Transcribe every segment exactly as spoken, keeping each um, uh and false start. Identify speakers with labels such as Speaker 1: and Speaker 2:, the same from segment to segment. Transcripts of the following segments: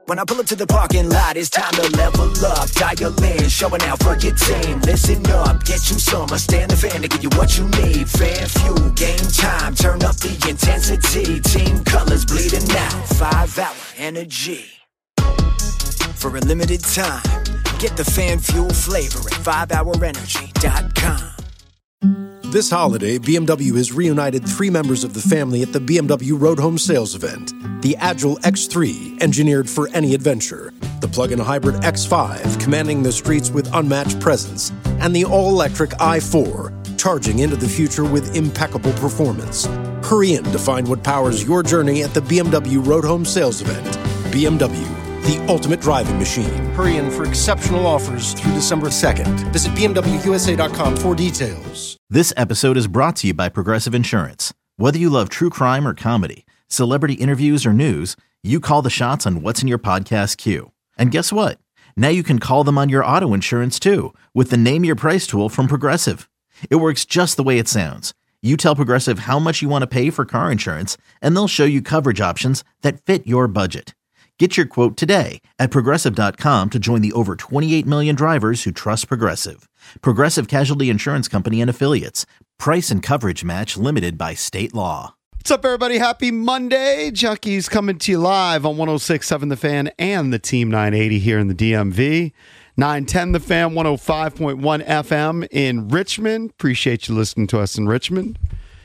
Speaker 1: When I pull up to the parking lot, it's time to level up. Dial in, showing out for your team. Listen up, get you some. I stand the fan to give you what you need. Fan fuel, game time, turn up the intensity. Team colors bleeding out, five hour energy. For a limited time, get the fan fuel flavor at five hour energy dot com.
Speaker 2: This holiday, B M W has reunited three members of the family at the B M W Road Home Sales event. The Agile X three, engineered for any adventure. The plug-in hybrid X five, commanding the streets with unmatched presence. And the all-electric i four, charging into the future with impeccable performance. Hurry in to find what powers your journey at the B M W Road Home Sales event. B M W, the ultimate driving machine. Hurry in for exceptional offers through December second. Visit B M W U S A dot com for details.
Speaker 3: This episode is brought to you by Progressive Insurance. Whether you love true crime or comedy, celebrity interviews or news, you call the shots on what's in your podcast queue. And guess what? Now you can call them on your auto insurance too with the Name Your Price tool from Progressive. It works just the way it sounds. You tell Progressive how much you want to pay for car insurance, and they'll show you coverage options that fit your budget. Get your quote today at Progressive dot com to join the over twenty-eight million drivers who trust Progressive. Progressive Casualty Insurance Company and Affiliates. Price and coverage match limited by state law.
Speaker 4: What's up, everybody? Happy Monday. Junkies coming to you live on one oh six point seven The Fan and the Team nine eighty here in the D M V. nine ten The Fan, one oh five point one F M in Richmond. Appreciate you listening to us in Richmond.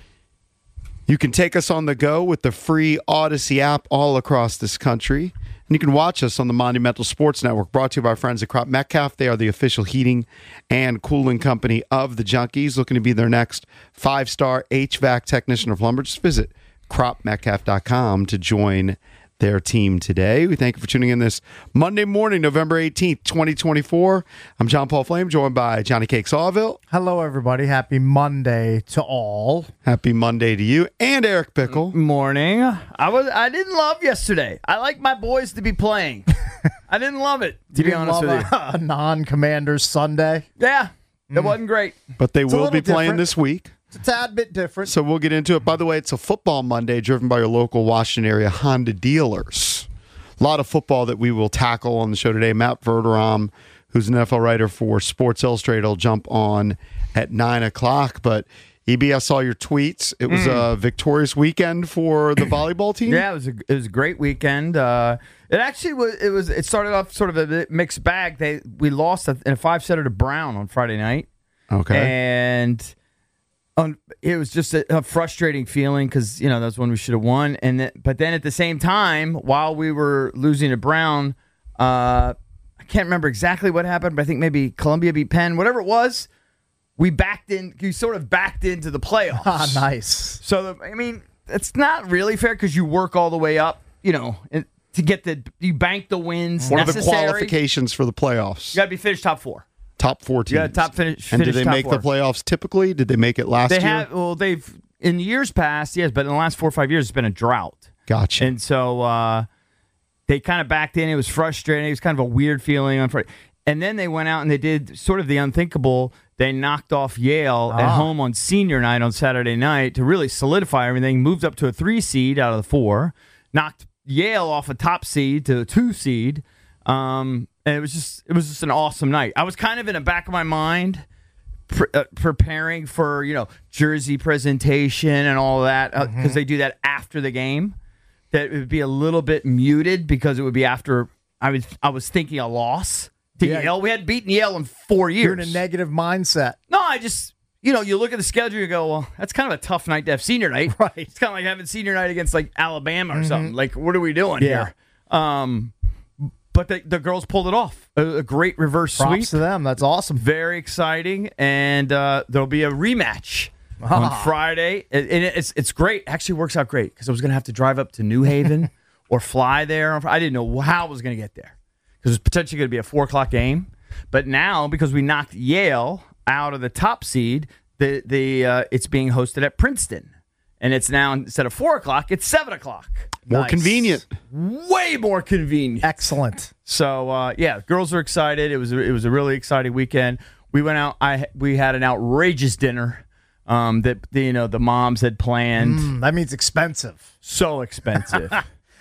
Speaker 4: You can take us on the go with the free Odyssey app all across this country. And you can watch us on the Monumental Sports Network, brought to you by our friends at Crop Metcalf. They are the official heating and cooling company of the Junkies, looking to be their next five-star H V A C technician or plumber. Just visit crop metcalf dot com to join their team today. We thank you for tuning in this Monday morning, November eighteenth, twenty twenty-four. I'm John Paul Flame, joined by Johnny Cake Sawville.
Speaker 5: Hello, everybody. Happy Monday to all.
Speaker 4: Happy Monday to you and Eric Pickle.
Speaker 6: Morning. I was I didn't love yesterday. I like my boys to be playing. I didn't love it, to
Speaker 5: You
Speaker 6: be
Speaker 5: didn't
Speaker 6: honest
Speaker 5: love
Speaker 6: with you.
Speaker 5: a, a non-Commanders Sunday?
Speaker 6: Yeah, it wasn't great.
Speaker 4: But they
Speaker 5: It's a
Speaker 4: will be
Speaker 5: little
Speaker 4: playing
Speaker 5: different.
Speaker 4: this week.
Speaker 5: It's a tad bit different.
Speaker 4: So we'll get into it. By the way, it's a football Monday driven by your local Washington area Honda dealers. A lot of football that we will tackle on the show today. Matt Verderam, who's an N F L writer for Sports Illustrated, will jump on at nine o'clock. But E B, I saw your tweets. It was mm. a victorious weekend for the volleyball team.
Speaker 6: Yeah, it was a, it was a great weekend. Uh, it actually was. It was. It started off sort of a mixed bag. They we lost in a five setter to Brown on Friday night.
Speaker 4: Okay,
Speaker 6: and um, it was just a, a frustrating feeling because you know that's when we should have won. And th- but then at the same time, while we were losing to Brown, uh, I can't remember exactly what happened, but I think maybe Columbia beat Penn. Whatever it was, we backed in. We sort of backed into the playoffs.
Speaker 5: Ah, nice.
Speaker 6: So the, I mean, it's not really fair because you work all the way up, you know, and to get the you bank the wins.
Speaker 4: One
Speaker 6: necessary.
Speaker 4: of the qualifications for the playoffs.
Speaker 6: You got to be finished top four.
Speaker 4: Top four teams.
Speaker 6: Yeah, top finish.
Speaker 4: And did they
Speaker 6: top
Speaker 4: make
Speaker 6: four.
Speaker 4: the playoffs typically? Did they make it last
Speaker 6: they
Speaker 4: year?
Speaker 6: Have, well, they've in years past, yes, but in the last four or five years, it's been a drought.
Speaker 4: Gotcha.
Speaker 6: And so uh, they kind of backed in. It was frustrating. It was kind of a weird feeling on Friday. And then they went out and they did sort of the unthinkable. They knocked off Yale
Speaker 5: ah.
Speaker 6: at home on senior night on Saturday night to really solidify everything. Moved up to a three seed out of the four. Knocked Yale off a top seed to a two seed. Um, and it was just it was just an awesome night. I was kind of in the back of my mind pre- uh, preparing for, you know, jersey presentation and all that because uh, mm-hmm. they do that after the game. That it would be a little bit muted because it would be after I was I was thinking a loss to
Speaker 5: yeah.
Speaker 6: Yale. We hadn't beaten Yale in four years.
Speaker 5: You're in a negative mindset.
Speaker 6: No, I just you know you look at the schedule, you go, well, that's kind of a tough night to have senior night.
Speaker 5: Right.
Speaker 6: It's kind of like having senior night against like Alabama or
Speaker 5: mm-hmm.
Speaker 6: something. Like, what are we doing
Speaker 5: yeah.
Speaker 6: here? Um. But the, the girls pulled it off. A, a great reverse
Speaker 5: Props
Speaker 6: sweep.
Speaker 5: to them. That's awesome.
Speaker 6: Very exciting. And uh, there'll be a rematch
Speaker 5: ah.
Speaker 6: on Friday. And it's it's great. Actually works out great because I was going to have to drive up to New Haven or fly there. I didn't know how I was going to get there because it was potentially going to be a four o'clock game. But now, because we knocked Yale out of the top seed, the the uh, it's being hosted at Princeton. And it's now, instead of four o'clock, it's seven o'clock.
Speaker 4: More
Speaker 5: Nice.
Speaker 4: convenient.
Speaker 6: Way more convenient.
Speaker 5: Excellent.
Speaker 6: So uh, yeah, girls are excited. It was a, it was a really exciting weekend. We went out. I we had an outrageous dinner um, that the, you know the moms had planned.
Speaker 5: Mm, that means expensive.
Speaker 6: So expensive.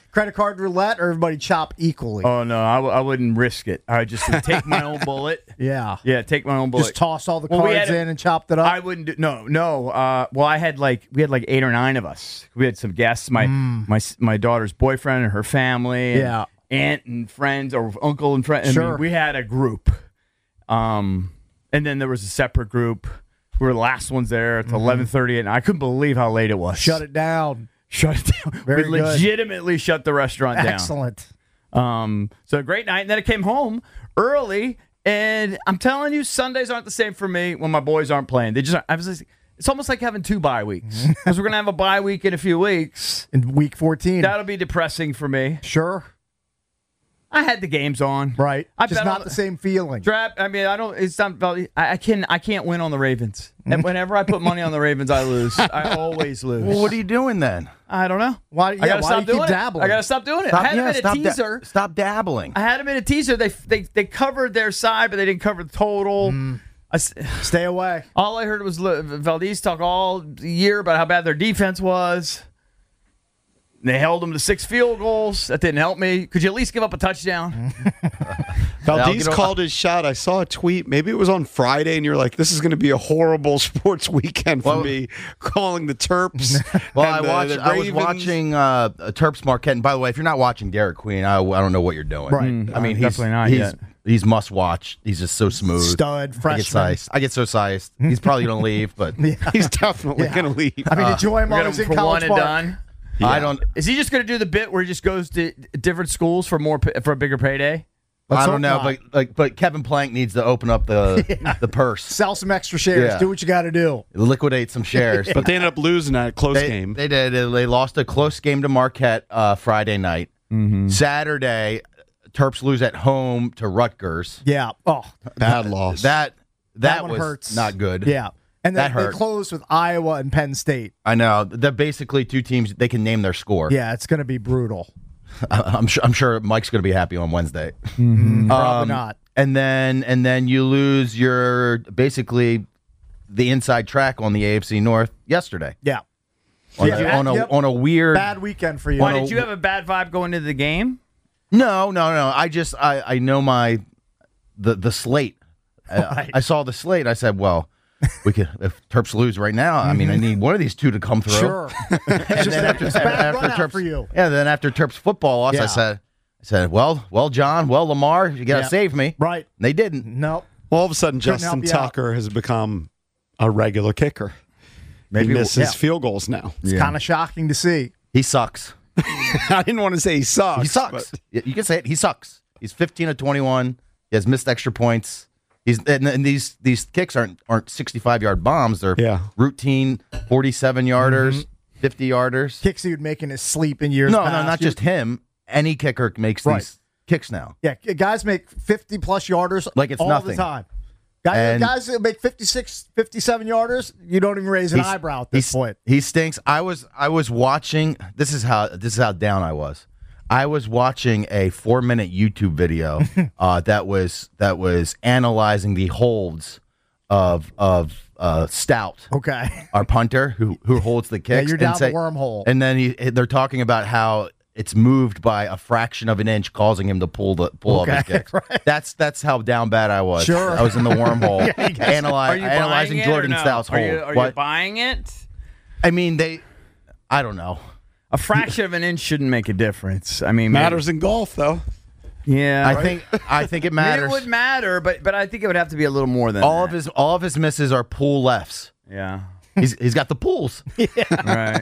Speaker 5: Credit card roulette, or everybody chop equally?
Speaker 6: Oh no, I, w- I wouldn't risk it. I would just take my own bullet.
Speaker 5: yeah.
Speaker 6: Yeah, take my own bullet.
Speaker 5: Just toss all the
Speaker 6: Well, we
Speaker 5: cards
Speaker 6: had a-
Speaker 5: in and chopped it up.
Speaker 6: I wouldn't do no, no. Uh, well, I had like we had like eight or nine of us. We had some guests, my my s- my daughter's boyfriend and her family, and
Speaker 5: Yeah.
Speaker 6: aunt and friends, or uncle and friends.
Speaker 5: Sure.
Speaker 6: we had a group, um, and then there was a separate group. We were the last ones there. It's eleven thirty, and I couldn't believe how late it was.
Speaker 5: Shut it down.
Speaker 6: Shut it down.
Speaker 5: Very
Speaker 6: we
Speaker 5: good.
Speaker 6: legitimately shut the restaurant down.
Speaker 5: Excellent.
Speaker 6: Um, so a great night. And then I came home early, and I'm telling you, Sundays aren't the same for me when my boys aren't playing. They just, I was just, it's almost like having two bye weeks because we're gonna have a bye week in a few weeks.
Speaker 5: In week fourteen.
Speaker 6: That'll be depressing for me.
Speaker 5: Sure.
Speaker 6: I had the games on,
Speaker 5: Right.
Speaker 6: I
Speaker 5: Just
Speaker 6: bet
Speaker 5: not
Speaker 6: on
Speaker 5: the same feeling.
Speaker 6: Trap. I mean, I don't. It's not. I, I can. I can't win on the Ravens. And whenever I put money on the Ravens, I lose. I always lose.
Speaker 7: Well, what are you doing then?
Speaker 6: I don't know.
Speaker 5: Why-
Speaker 6: I
Speaker 5: yeah,
Speaker 6: gotta
Speaker 5: why
Speaker 6: stop
Speaker 5: do you keep
Speaker 6: doing it.
Speaker 5: dabbling?
Speaker 6: I gotta stop doing it.
Speaker 7: Stop,
Speaker 6: I had
Speaker 7: yeah,
Speaker 6: them in a
Speaker 7: stop da-
Speaker 6: teaser.
Speaker 7: stop dabbling.
Speaker 6: I had them in a teaser. They they they covered their side, but they didn't cover the total. I s
Speaker 5: Stay away.
Speaker 6: all I heard was Le- Valdez talk all year about how bad their defense was. They held them to six field goals. That didn't help me. Could you at least give up a touchdown?
Speaker 4: Valdez
Speaker 7: get o-
Speaker 4: called his shot. I saw a tweet. Maybe it was on Friday, and you're like, "This is going to be a horrible sports weekend for
Speaker 7: Well-
Speaker 4: me." Calling the Terps.
Speaker 7: Well,
Speaker 4: and
Speaker 7: I
Speaker 4: the-
Speaker 7: watched.
Speaker 4: the
Speaker 7: I was
Speaker 4: Ravens.
Speaker 7: watching uh, Terps Marquette. And by the way, if you're not watching Derek Queen, I, I don't know what you're doing.
Speaker 5: Right.
Speaker 6: Mm,
Speaker 7: I mean,
Speaker 6: uh,
Speaker 7: he's
Speaker 6: definitely not
Speaker 7: he's,
Speaker 6: yet.
Speaker 7: he's must watch. He's just so smooth.
Speaker 5: Stud,
Speaker 7: I get
Speaker 5: freshman.
Speaker 7: sized. I get so sized. He's probably going to leave, but
Speaker 4: He's definitely
Speaker 5: Yeah.
Speaker 4: going to leave.
Speaker 5: I mean, enjoy him
Speaker 6: We're
Speaker 5: while
Speaker 6: gonna
Speaker 5: he's in
Speaker 6: for
Speaker 5: College
Speaker 6: one and
Speaker 5: Park.
Speaker 6: done.
Speaker 7: I don't.
Speaker 6: Is he just going to do the bit where he just goes to different schools for more pa- for a bigger payday?
Speaker 5: Let's
Speaker 7: I
Speaker 5: hope
Speaker 7: don't know,
Speaker 5: not.
Speaker 7: but like, but Kevin Plank needs to open up the the purse,
Speaker 5: Sell some extra shares.
Speaker 7: Yeah.
Speaker 5: Do what you got to do.
Speaker 7: liquidate some shares.
Speaker 4: But they ended up losing that close
Speaker 7: They,
Speaker 4: game.
Speaker 7: they did. They lost a close game to Marquette uh, Friday night. Saturday, Terps lose at home to Rutgers.
Speaker 5: Yeah. Oh,
Speaker 4: Bad loss.
Speaker 7: That that,
Speaker 5: that one
Speaker 7: was
Speaker 5: hurts.
Speaker 7: not good.
Speaker 5: Yeah. And
Speaker 7: That
Speaker 5: then they
Speaker 7: hurt.
Speaker 5: closed with Iowa and Penn State.
Speaker 7: I know. They're basically two teams. They can name their score.
Speaker 5: Yeah, it's going to be brutal.
Speaker 7: I- I'm sure. I'm sure Mike's going to be happy on Wednesday.
Speaker 5: Probably
Speaker 7: Um,
Speaker 5: not.
Speaker 7: And then and then you lose your basically the inside track on the A F C North yesterday
Speaker 5: Yeah.
Speaker 7: on,
Speaker 5: Yeah,
Speaker 7: a,
Speaker 5: bad-
Speaker 7: on a
Speaker 5: yep.
Speaker 7: on a weird.
Speaker 5: Bad weekend for you.
Speaker 6: Why
Speaker 7: Well,
Speaker 6: did you have a bad vibe going into the game?
Speaker 7: No, no, no. I just I I know my the the slate. I-
Speaker 5: Right.
Speaker 7: I, saw the slate. I said, well, we could if Terps lose right now. I mean, I need one of these two to come through.
Speaker 5: Sure.
Speaker 7: And then after,
Speaker 5: it's a bad
Speaker 7: after
Speaker 5: run out
Speaker 7: Terps,
Speaker 5: for you.
Speaker 7: yeah. Then after Terps football loss,
Speaker 5: Yeah.
Speaker 7: I said, I said, well, well, John, well, Lamar, you got to
Speaker 5: Yeah.
Speaker 7: save me.
Speaker 5: Right.
Speaker 7: And they didn't.
Speaker 5: Nope.
Speaker 4: Well, all of a sudden,
Speaker 5: Couldn't
Speaker 4: Justin
Speaker 5: help you out.
Speaker 4: Tucker has become a regular kicker.
Speaker 7: Maybe
Speaker 4: he misses
Speaker 5: yeah.
Speaker 4: field goals now.
Speaker 5: It's kind of shocking to see.
Speaker 7: He sucks.
Speaker 4: I didn't want to say he sucks.
Speaker 7: He sucks.
Speaker 4: but-
Speaker 7: Y- You can say it. He sucks. He's fifteen of twenty-one. He has missed extra points. He's and, and these these kicks aren't aren't sixty-five yard bombs. They're
Speaker 4: Yeah.
Speaker 7: routine forty-seven yarders, fifty yarders.
Speaker 5: Kicks he would make in his sleep in years
Speaker 7: No,
Speaker 5: past.
Speaker 7: no, not
Speaker 5: You-
Speaker 7: just him. Any kicker makes
Speaker 5: Right.
Speaker 7: these kicks now.
Speaker 5: Yeah, guys make fifty plus yarders
Speaker 7: Like it's
Speaker 5: all
Speaker 7: nothing.
Speaker 5: the time. Guys,
Speaker 7: And-
Speaker 5: guys that make fifty-six, fifty-seven yarders, you don't even raise an
Speaker 7: He's-
Speaker 5: eyebrow at this
Speaker 7: he's-
Speaker 5: point.
Speaker 7: He stinks. I was I was watching. This is how this is how down I was. I was watching a four minute YouTube video uh, that was that was analyzing the holds of of uh, Stout,
Speaker 5: Okay.
Speaker 7: our punter who who holds the
Speaker 5: Yeah,
Speaker 7: kicks.
Speaker 5: you're
Speaker 7: and
Speaker 5: down
Speaker 7: say-
Speaker 5: the wormhole.
Speaker 7: And then he, they're talking about how it's moved by a fraction of an inch, causing him to pull the pull
Speaker 5: Okay,
Speaker 7: up his kicks. That's that's how down bad I was.
Speaker 5: Sure.
Speaker 7: I was in the wormhole, analy-
Speaker 6: Are you
Speaker 7: analyzing
Speaker 6: buying it
Speaker 7: Jordan
Speaker 6: or no?
Speaker 7: Stout's
Speaker 6: Are
Speaker 7: hold.
Speaker 6: you, are you
Speaker 7: What?
Speaker 6: buying it?
Speaker 7: I mean, they. I don't know.
Speaker 6: A fraction of an inch shouldn't make a difference. I mean, maybe-
Speaker 4: Matters in golf, though.
Speaker 6: Yeah,
Speaker 7: I think I think it
Speaker 6: Maybe
Speaker 7: matters.
Speaker 6: it would matter, but but I think it would have to be a little more than
Speaker 7: all
Speaker 6: that.
Speaker 7: of his all of his misses are pull lefts.
Speaker 6: Yeah,
Speaker 7: He's he's got the pulls.
Speaker 6: right.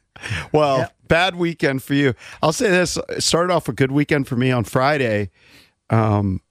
Speaker 4: Well, bad weekend for you. I'll say this. It started off a good weekend for me on Friday. Um,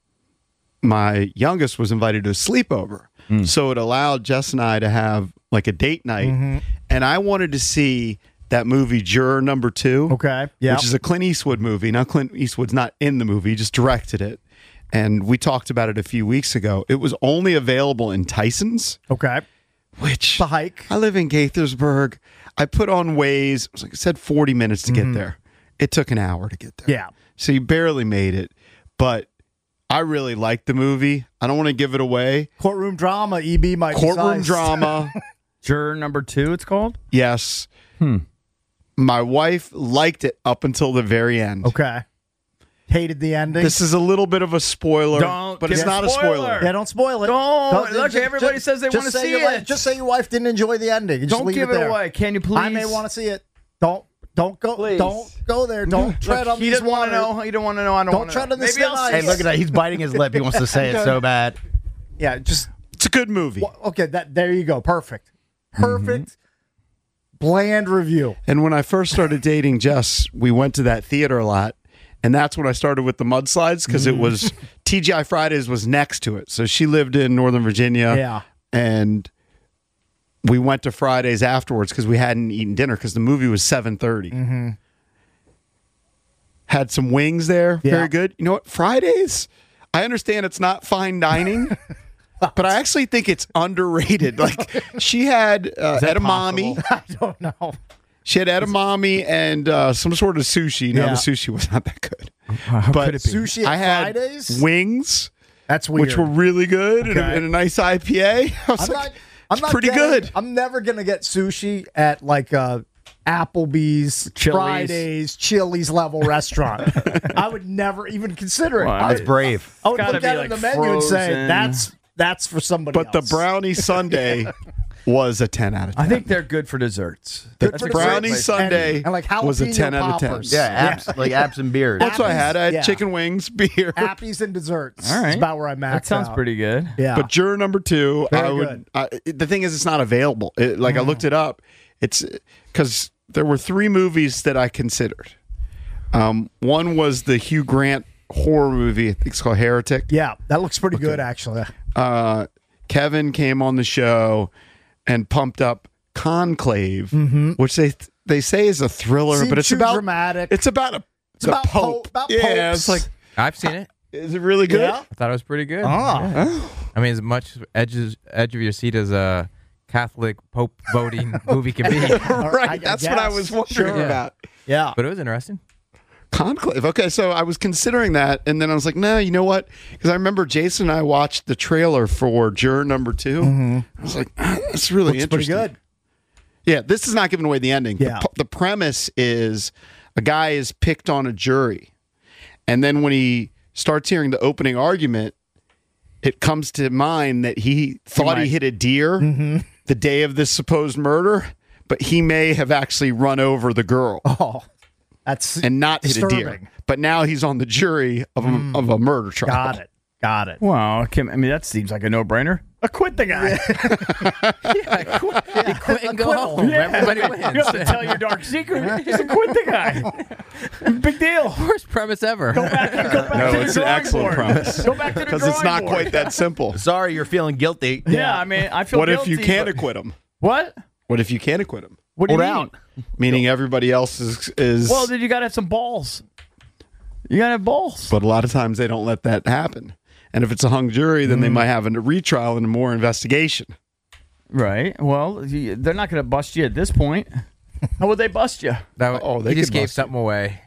Speaker 4: my youngest was invited to a sleepover. So it allowed Jess and I to have like a date night. And I wanted to see that movie Juror Number Two.
Speaker 5: Okay. Yeah.
Speaker 4: Which is a Clint Eastwood movie. Now, Clint Eastwood's not in the movie, he just directed it. And we talked about it a few weeks ago. It was only available in Tyson's,
Speaker 5: Okay.
Speaker 4: which
Speaker 5: The hike.
Speaker 4: I live in Gaithersburg. I put on Waze. It was like I said, forty minutes to get there. It took an hour to get there.
Speaker 5: Yeah.
Speaker 4: So you barely made it. But I really liked the movie. I don't want to give it away.
Speaker 5: Courtroom drama. E B might be
Speaker 4: Courtroom
Speaker 5: sized.
Speaker 4: drama.
Speaker 6: Juror number two, it's called.
Speaker 4: Yes.
Speaker 6: Hmm.
Speaker 4: My wife liked it up until the very end.
Speaker 5: Okay. Hated the ending.
Speaker 4: This is a little bit of a spoiler,
Speaker 6: Don't
Speaker 4: but it's
Speaker 6: give
Speaker 4: not
Speaker 6: a
Speaker 4: a
Speaker 6: spoiler.
Speaker 4: spoiler.
Speaker 5: yeah, don't spoil it.
Speaker 6: Don't. Look,
Speaker 5: just-
Speaker 6: everybody
Speaker 5: just-
Speaker 6: says they
Speaker 5: just
Speaker 6: wanna
Speaker 5: say
Speaker 6: see
Speaker 5: your wife-
Speaker 6: it.
Speaker 5: Just say your wife didn't enjoy the ending. Just
Speaker 6: Don't
Speaker 5: leave
Speaker 6: give
Speaker 5: it,
Speaker 6: it
Speaker 5: there.
Speaker 6: away. Can you please?
Speaker 5: I may want to see it. Don't don't go
Speaker 6: Please.
Speaker 5: don't go there. Don't tread
Speaker 6: Look,
Speaker 5: on
Speaker 6: he
Speaker 5: these
Speaker 6: doesn't want to
Speaker 5: waters.
Speaker 6: know. He don't want to know. I don't,
Speaker 5: Don't
Speaker 6: want to
Speaker 5: tread
Speaker 6: know.
Speaker 5: on the
Speaker 6: Maybe
Speaker 5: thin
Speaker 6: I'll
Speaker 5: ice.
Speaker 6: see
Speaker 7: Hey, look
Speaker 6: it.
Speaker 7: at that. He's biting his lip. He wants to say it so bad.
Speaker 5: Yeah, just
Speaker 4: It's a good movie.
Speaker 5: well, okay. That there you go. Perfect. Perfect. Bland review.
Speaker 4: And when I first started dating Jess, we went to that theater a lot. And that's when I started with the mudslides because it was T G I Fridays was next to it. So she lived in Northern Virginia.
Speaker 5: Yeah.
Speaker 4: And we went to Fridays afterwards because we hadn't eaten dinner because the movie was seven thirty. Mm-hmm. Had some wings there.
Speaker 5: Yeah.
Speaker 4: Very good. You know what? Fridays, I understand it's not fine dining. But I actually think it's underrated. Like she had uh, edamame.
Speaker 5: I don't know.
Speaker 4: She had edamame and uh, some sort of sushi. Now
Speaker 5: Yeah.
Speaker 4: the sushi was not that good.
Speaker 6: How
Speaker 4: But
Speaker 6: could it be?
Speaker 5: Sushi at
Speaker 4: I had
Speaker 5: Fridays?
Speaker 4: wings,
Speaker 5: That's weird.
Speaker 4: which were really good, and, a,
Speaker 5: Okay.
Speaker 4: and a nice I P A. I was
Speaker 5: I'm
Speaker 4: like,
Speaker 5: not. I'm
Speaker 4: it's
Speaker 5: not
Speaker 4: pretty
Speaker 5: getting-
Speaker 4: good.
Speaker 5: I'm never gonna get sushi at like a Applebee's,
Speaker 6: Chili's.
Speaker 5: Fridays, Chili's level restaurant. I would never even consider it.
Speaker 6: Well,
Speaker 5: I,
Speaker 7: That's brave.
Speaker 5: I would
Speaker 6: gotta
Speaker 5: look
Speaker 6: be
Speaker 5: at
Speaker 6: like
Speaker 5: the menu and say
Speaker 6: frozen.
Speaker 5: that's that's for somebody
Speaker 4: But the
Speaker 5: else.
Speaker 4: brownie sundae was a ten out of ten.
Speaker 6: I think they're good for desserts.
Speaker 4: the
Speaker 6: That's a great
Speaker 4: brownie
Speaker 6: place.
Speaker 4: sundae
Speaker 5: And- and like
Speaker 4: was a
Speaker 5: jalapeno
Speaker 4: ten out of ten.
Speaker 5: poppers.
Speaker 7: Yeah, apps, like apps and beers.
Speaker 4: That's what I had. I had
Speaker 5: Yeah.
Speaker 4: chicken wings, beer.
Speaker 5: Appies and desserts.
Speaker 6: All right.
Speaker 5: That's about where I maxed
Speaker 6: That sounds
Speaker 5: out.
Speaker 6: pretty good.
Speaker 5: Yeah.
Speaker 4: But juror number two,
Speaker 5: Very
Speaker 4: I would.
Speaker 5: good.
Speaker 4: I, it- the thing is, it's not available. It, like I looked it up. It's because there were three movies that I considered. Um, one was the Hugh Grant horror movie. I think it's called Heretic.
Speaker 5: yeah, that looks pretty good actually.
Speaker 4: Uh, Kevin came on the show and pumped up Conclave, which they they say is a thriller,
Speaker 5: Seemed
Speaker 4: but it's
Speaker 5: too
Speaker 4: about
Speaker 5: dramatic.
Speaker 4: It's about a it's,
Speaker 5: about
Speaker 4: a pope.
Speaker 5: pope- about
Speaker 4: yeah,
Speaker 5: popes.
Speaker 4: it's like,
Speaker 8: I've seen it.
Speaker 4: is it really good?
Speaker 5: Yeah.
Speaker 8: I thought it was pretty good.
Speaker 5: Ah.
Speaker 8: I mean, as much edge edge of your seat as a Catholic Pope voting movie can be,
Speaker 4: right.
Speaker 5: I
Speaker 4: That's what I
Speaker 5: guess.
Speaker 4: was wondering
Speaker 5: Sure.
Speaker 4: about.
Speaker 5: Yeah.
Speaker 8: but it was interesting.
Speaker 4: Conclave. Okay, so I was considering that, and then I was like, no, you know what? Because I remember Jason and I watched the trailer for Juror Number Two. I was like, ah, that's really
Speaker 5: Looks pretty
Speaker 4: interesting.
Speaker 5: good.
Speaker 4: Yeah, this is not giving away the ending.
Speaker 5: Yeah.
Speaker 4: The, the premise is a guy is picked on a jury, and then when he starts hearing the opening argument, it comes to mind that he thought he,
Speaker 6: might-
Speaker 4: hit a deer the day of this supposed murder, but he may have actually run over the girl
Speaker 5: Oh, that's
Speaker 4: and not hit a deer.
Speaker 5: disturbing.
Speaker 4: But now he's on the jury of a, of a murder trial.
Speaker 5: Got it. Got it.
Speaker 6: Well, Kim, I mean, that seems like a no-brainer. Acquit the guy.
Speaker 8: You quit and go home. Everybody
Speaker 6: You
Speaker 8: wins.
Speaker 6: have to tell your dark secret. Just acquit the guy. Big deal.
Speaker 8: Worst premise ever.
Speaker 6: Go back, go back
Speaker 4: No,
Speaker 6: to the
Speaker 4: it's an
Speaker 6: drawing
Speaker 4: excellent
Speaker 6: board.
Speaker 4: premise.
Speaker 6: Go back to the
Speaker 4: Because it's
Speaker 6: drawing
Speaker 4: not
Speaker 6: board.
Speaker 4: quite that simple.
Speaker 7: Sorry, you're feeling guilty.
Speaker 6: Yeah, I mean, I feel
Speaker 4: What if you
Speaker 6: guilty,
Speaker 4: can't
Speaker 6: but-
Speaker 4: acquit him?
Speaker 6: What?
Speaker 4: What if you can't acquit him?
Speaker 6: What do you
Speaker 7: Hold
Speaker 6: mean?
Speaker 7: out.
Speaker 4: Meaning everybody else is is.
Speaker 6: Well, then you got to have some balls. You got to have balls.
Speaker 4: but a lot of times they don't let that happen. And if it's a hung jury, then they
Speaker 6: Mm.
Speaker 4: might have a retrial and more investigation.
Speaker 6: Right. Well, you- they're not going to bust you at this point. How would they bust you?
Speaker 8: That, wa-
Speaker 4: Oh, they
Speaker 8: he just
Speaker 4: could
Speaker 8: gave
Speaker 4: bust you.
Speaker 8: something away.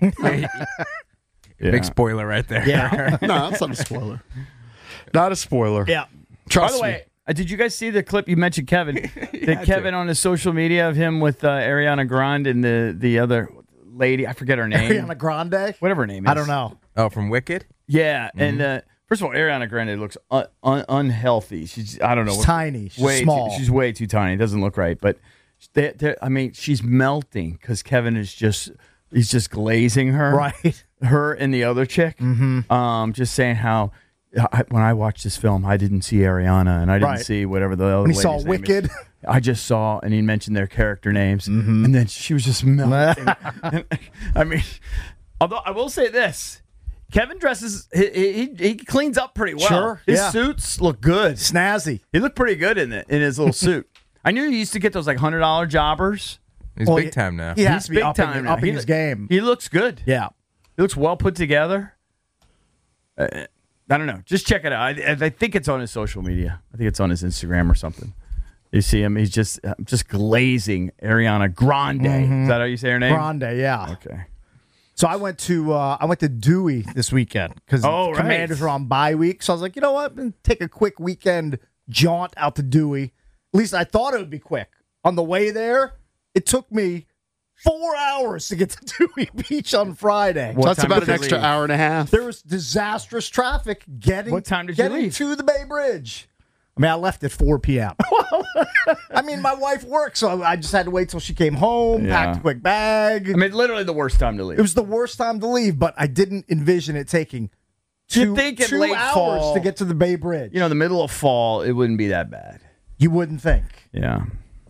Speaker 8: Big spoiler right there.
Speaker 5: Yeah.
Speaker 4: No, that's not a spoiler. Not a spoiler.
Speaker 5: Yeah.
Speaker 4: Trust
Speaker 6: By the
Speaker 4: me.
Speaker 6: way, uh, did you guys see the clip you mentioned, Kevin? Did Kevin on his social media of him with uh, Ariana Grande and the the other lady? I forget her name.
Speaker 5: Ariana Grande?
Speaker 6: Whatever her name is.
Speaker 5: I don't know.
Speaker 8: Oh, from Wicked?
Speaker 6: Yeah, and uh, first of all, Ariana Grande looks un- un- unhealthy. She's I don't know.
Speaker 5: She's tiny. She's
Speaker 6: way
Speaker 5: small.
Speaker 6: Too, she's way too tiny. It doesn't look right. But they, they, I mean, she's melting because Kevin is just he's just glazing her.
Speaker 5: Right.
Speaker 6: Her and the other chick. Mm-hmm. Um, just saying how. I, when I watched this film, I didn't see Ariana and I didn't
Speaker 5: Right.
Speaker 6: see whatever the other
Speaker 5: When he
Speaker 6: lady's
Speaker 5: saw
Speaker 6: name is.
Speaker 5: Wicked.
Speaker 6: I just saw, and he mentioned their character names, and then she was just melting. And, I mean, although I will say this, Kevin dresses, he, he, he cleans up pretty well.
Speaker 5: Sure,
Speaker 6: His
Speaker 5: yeah.
Speaker 6: suits look good.
Speaker 5: Snazzy.
Speaker 6: He looked pretty good in it in his little suit. I knew he used to get those like hundred dollar jobbers.
Speaker 8: He's
Speaker 5: Well,
Speaker 8: big
Speaker 5: he-
Speaker 8: time now.
Speaker 5: He has
Speaker 6: He's
Speaker 5: to be
Speaker 6: big
Speaker 5: upping,
Speaker 6: time now.
Speaker 5: upping
Speaker 6: He
Speaker 5: his
Speaker 6: lo-
Speaker 5: game.
Speaker 6: He looks good.
Speaker 5: Yeah.
Speaker 6: He looks well put together. Uh, I don't know. Just check it out. I, I think it's on his social media. I think it's on his Instagram or something. You see him. He's just uh, just glazing Ariana Grande. Is that how you say her name?
Speaker 5: Grande, yeah.
Speaker 6: Okay.
Speaker 5: So I went to uh, I went to Dewey this weekend because
Speaker 6: Oh, right.
Speaker 5: Commanders were on bye week. So I was like, you know what? I'm gonna take a quick weekend jaunt out to Dewey. At least I thought it would be quick. On the way there, it took me Four hours to get to Dewey Beach on Friday.
Speaker 6: What
Speaker 4: So that's
Speaker 6: time
Speaker 4: about
Speaker 6: did
Speaker 4: an
Speaker 6: you
Speaker 4: extra
Speaker 6: leave?
Speaker 4: hour and a half.
Speaker 5: There was disastrous traffic getting,
Speaker 6: What time did you
Speaker 5: getting
Speaker 6: leave?
Speaker 5: to the Bay Bridge. I mean, I left at four p.m. I mean, my wife works, so I just had to wait till she came home,
Speaker 6: Yeah.
Speaker 5: packed a quick bag.
Speaker 6: I mean, literally the worst time to leave.
Speaker 5: It was the worst time to leave, but I didn't envision it taking two,
Speaker 6: You'd think in
Speaker 5: two
Speaker 6: late
Speaker 5: hours
Speaker 6: fall-
Speaker 5: to get to the Bay Bridge.
Speaker 6: You know, the middle of fall, it wouldn't be that bad.
Speaker 5: You wouldn't think.
Speaker 6: Yeah.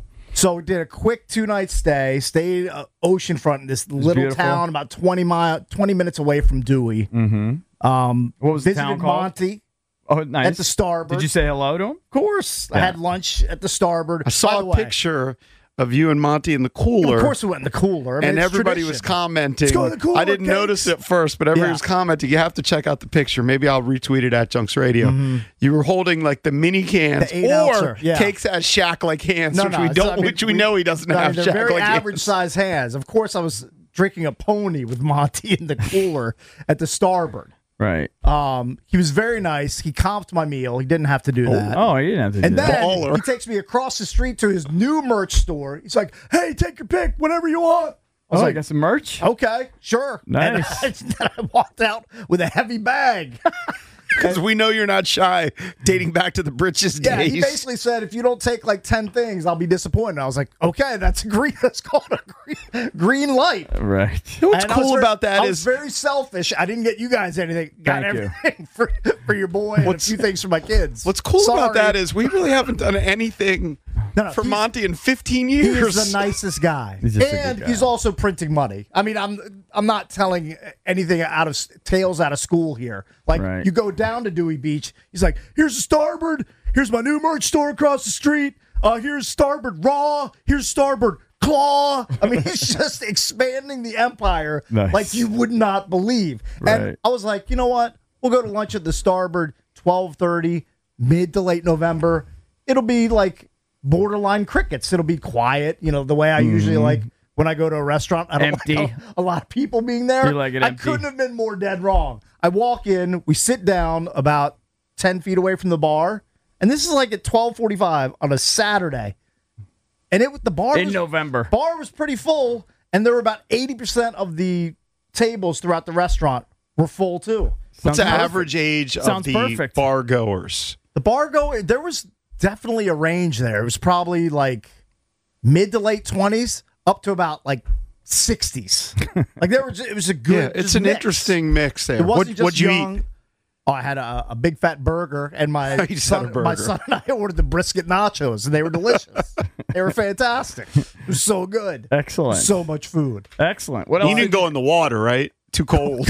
Speaker 5: So we did a quick two-night stay, stayed uh, oceanfront in this little
Speaker 6: beautiful.
Speaker 5: town about twenty mile, twenty minutes away from Dewey.
Speaker 6: Mm-hmm.
Speaker 5: Um,
Speaker 6: What was the
Speaker 5: visited
Speaker 6: town called?
Speaker 5: Monty
Speaker 6: Oh, nice.
Speaker 5: at the Starboard.
Speaker 6: Did you say hello to him?
Speaker 5: Of course. I
Speaker 6: Yeah.
Speaker 5: had lunch at the Starboard.
Speaker 4: I saw
Speaker 5: By
Speaker 4: a
Speaker 5: the way,
Speaker 4: picture of you and Monty in the cooler.
Speaker 5: Of course we went in the cooler. I mean,
Speaker 4: and
Speaker 5: it's
Speaker 4: everybody was
Speaker 5: tradition.
Speaker 4: commenting.
Speaker 5: Let's go to the cooler,
Speaker 4: I didn't
Speaker 5: Cakes.
Speaker 4: notice it first, but everybody
Speaker 5: Yeah.
Speaker 4: was commenting. You have to check out the picture. Maybe I'll retweet it at Junks Radio. You were holding like the mini cans,
Speaker 5: The eight
Speaker 4: or
Speaker 5: ouncer, yeah.
Speaker 4: Cakes has shack like hands,
Speaker 5: No,
Speaker 4: which
Speaker 5: no,
Speaker 4: we
Speaker 5: it's-
Speaker 4: don't,
Speaker 5: I mean,
Speaker 4: which we, know he doesn't
Speaker 5: I mean,
Speaker 4: have
Speaker 5: they're
Speaker 4: shack
Speaker 5: very
Speaker 4: like
Speaker 5: average
Speaker 4: hands.
Speaker 5: size hands. Of course, I was drinking a pony with Monty in the cooler at the Starboard.
Speaker 6: Right.
Speaker 5: Um, he was very nice. He comped my meal. He didn't have to do that.
Speaker 6: Oh, you didn't have to do
Speaker 5: And
Speaker 6: that.
Speaker 5: then
Speaker 4: Baller.
Speaker 5: he takes me across the street to his new merch store. He's like, "Hey, take your pick, whatever you want." I
Speaker 6: oh,
Speaker 5: was
Speaker 6: I
Speaker 5: like,
Speaker 6: got some merch?
Speaker 5: "Okay, sure."
Speaker 6: Nice.
Speaker 5: And I, then I walked out with a heavy bag.
Speaker 4: Because we know you're not shy, dating back to the britches
Speaker 5: Yeah,
Speaker 4: days.
Speaker 5: he basically said, "If you don't take like ten things, I'll be disappointed." I was like, "Okay, that's a green. That's called a green, green light."
Speaker 6: Right.
Speaker 4: You know what's
Speaker 5: And I was
Speaker 4: cool
Speaker 5: very-
Speaker 4: about that
Speaker 5: I
Speaker 4: is
Speaker 5: was very selfish. I didn't get you guys anything. Got
Speaker 6: Thank you.
Speaker 5: everything for, for your boy and a
Speaker 4: What's-
Speaker 5: few things for my kids.
Speaker 4: what's cool about
Speaker 5: Sorry.
Speaker 4: that is we really haven't done anything
Speaker 5: No, no,
Speaker 4: for
Speaker 5: he's-
Speaker 4: Monty in fifteen
Speaker 5: He
Speaker 4: years.
Speaker 5: is the nicest guy,
Speaker 6: He's just a good
Speaker 5: and
Speaker 6: guy.
Speaker 5: he's also printing money. I mean, I'm I'm not telling anything out of tales out of school here. Like
Speaker 6: Right.
Speaker 5: you go down to Dewey Beach, he's like, "Here's the Starboard. Here's my new merch store across the street. Uh, here's Starboard Raw. Here's Starboard Claw." I mean, he's just expanding the empire
Speaker 6: Nice.
Speaker 5: like you would not believe. And
Speaker 6: Right.
Speaker 5: I was like, you know what? We'll go to lunch at the Starboard, twelve thirty, mid to late November. It'll be like borderline crickets. It'll be quiet, you know, the way I usually like when I go to a restaurant. I don't
Speaker 6: Empty.
Speaker 5: like a, a lot of people being there.
Speaker 6: You like it
Speaker 5: I
Speaker 6: empty.
Speaker 5: couldn't have been more dead wrong. I walk in, we sit down about ten feet away from the bar, and this is like at twelve forty-five on a Saturday. And it the bar
Speaker 6: In
Speaker 5: was,
Speaker 6: November.
Speaker 5: bar was pretty full, and there were about eighty percent of the tables throughout the restaurant were full too.
Speaker 4: What's
Speaker 6: Sounds
Speaker 4: the
Speaker 6: perfect.
Speaker 4: average age of
Speaker 6: Sounds
Speaker 4: the
Speaker 6: perfect.
Speaker 4: bar goers?
Speaker 5: The bar go there was definitely a range there. It was probably like mid to late twenties up to about like sixties. Like there was it was a good
Speaker 4: Yeah, it's
Speaker 5: just
Speaker 4: an
Speaker 5: mix.
Speaker 4: interesting mix there.
Speaker 5: It wasn't
Speaker 4: What,
Speaker 5: just
Speaker 4: what'd you
Speaker 5: young.
Speaker 4: eat?
Speaker 5: Oh, I had a, a big fat burger, and my
Speaker 4: You just had
Speaker 5: son,
Speaker 4: a burger.
Speaker 5: my son and I ordered the brisket nachos, and they were delicious. They were fantastic. It was so good.
Speaker 6: Excellent.
Speaker 5: So much food.
Speaker 6: Excellent. What else?
Speaker 4: You didn't
Speaker 6: did
Speaker 4: go in the water, right? Too cold.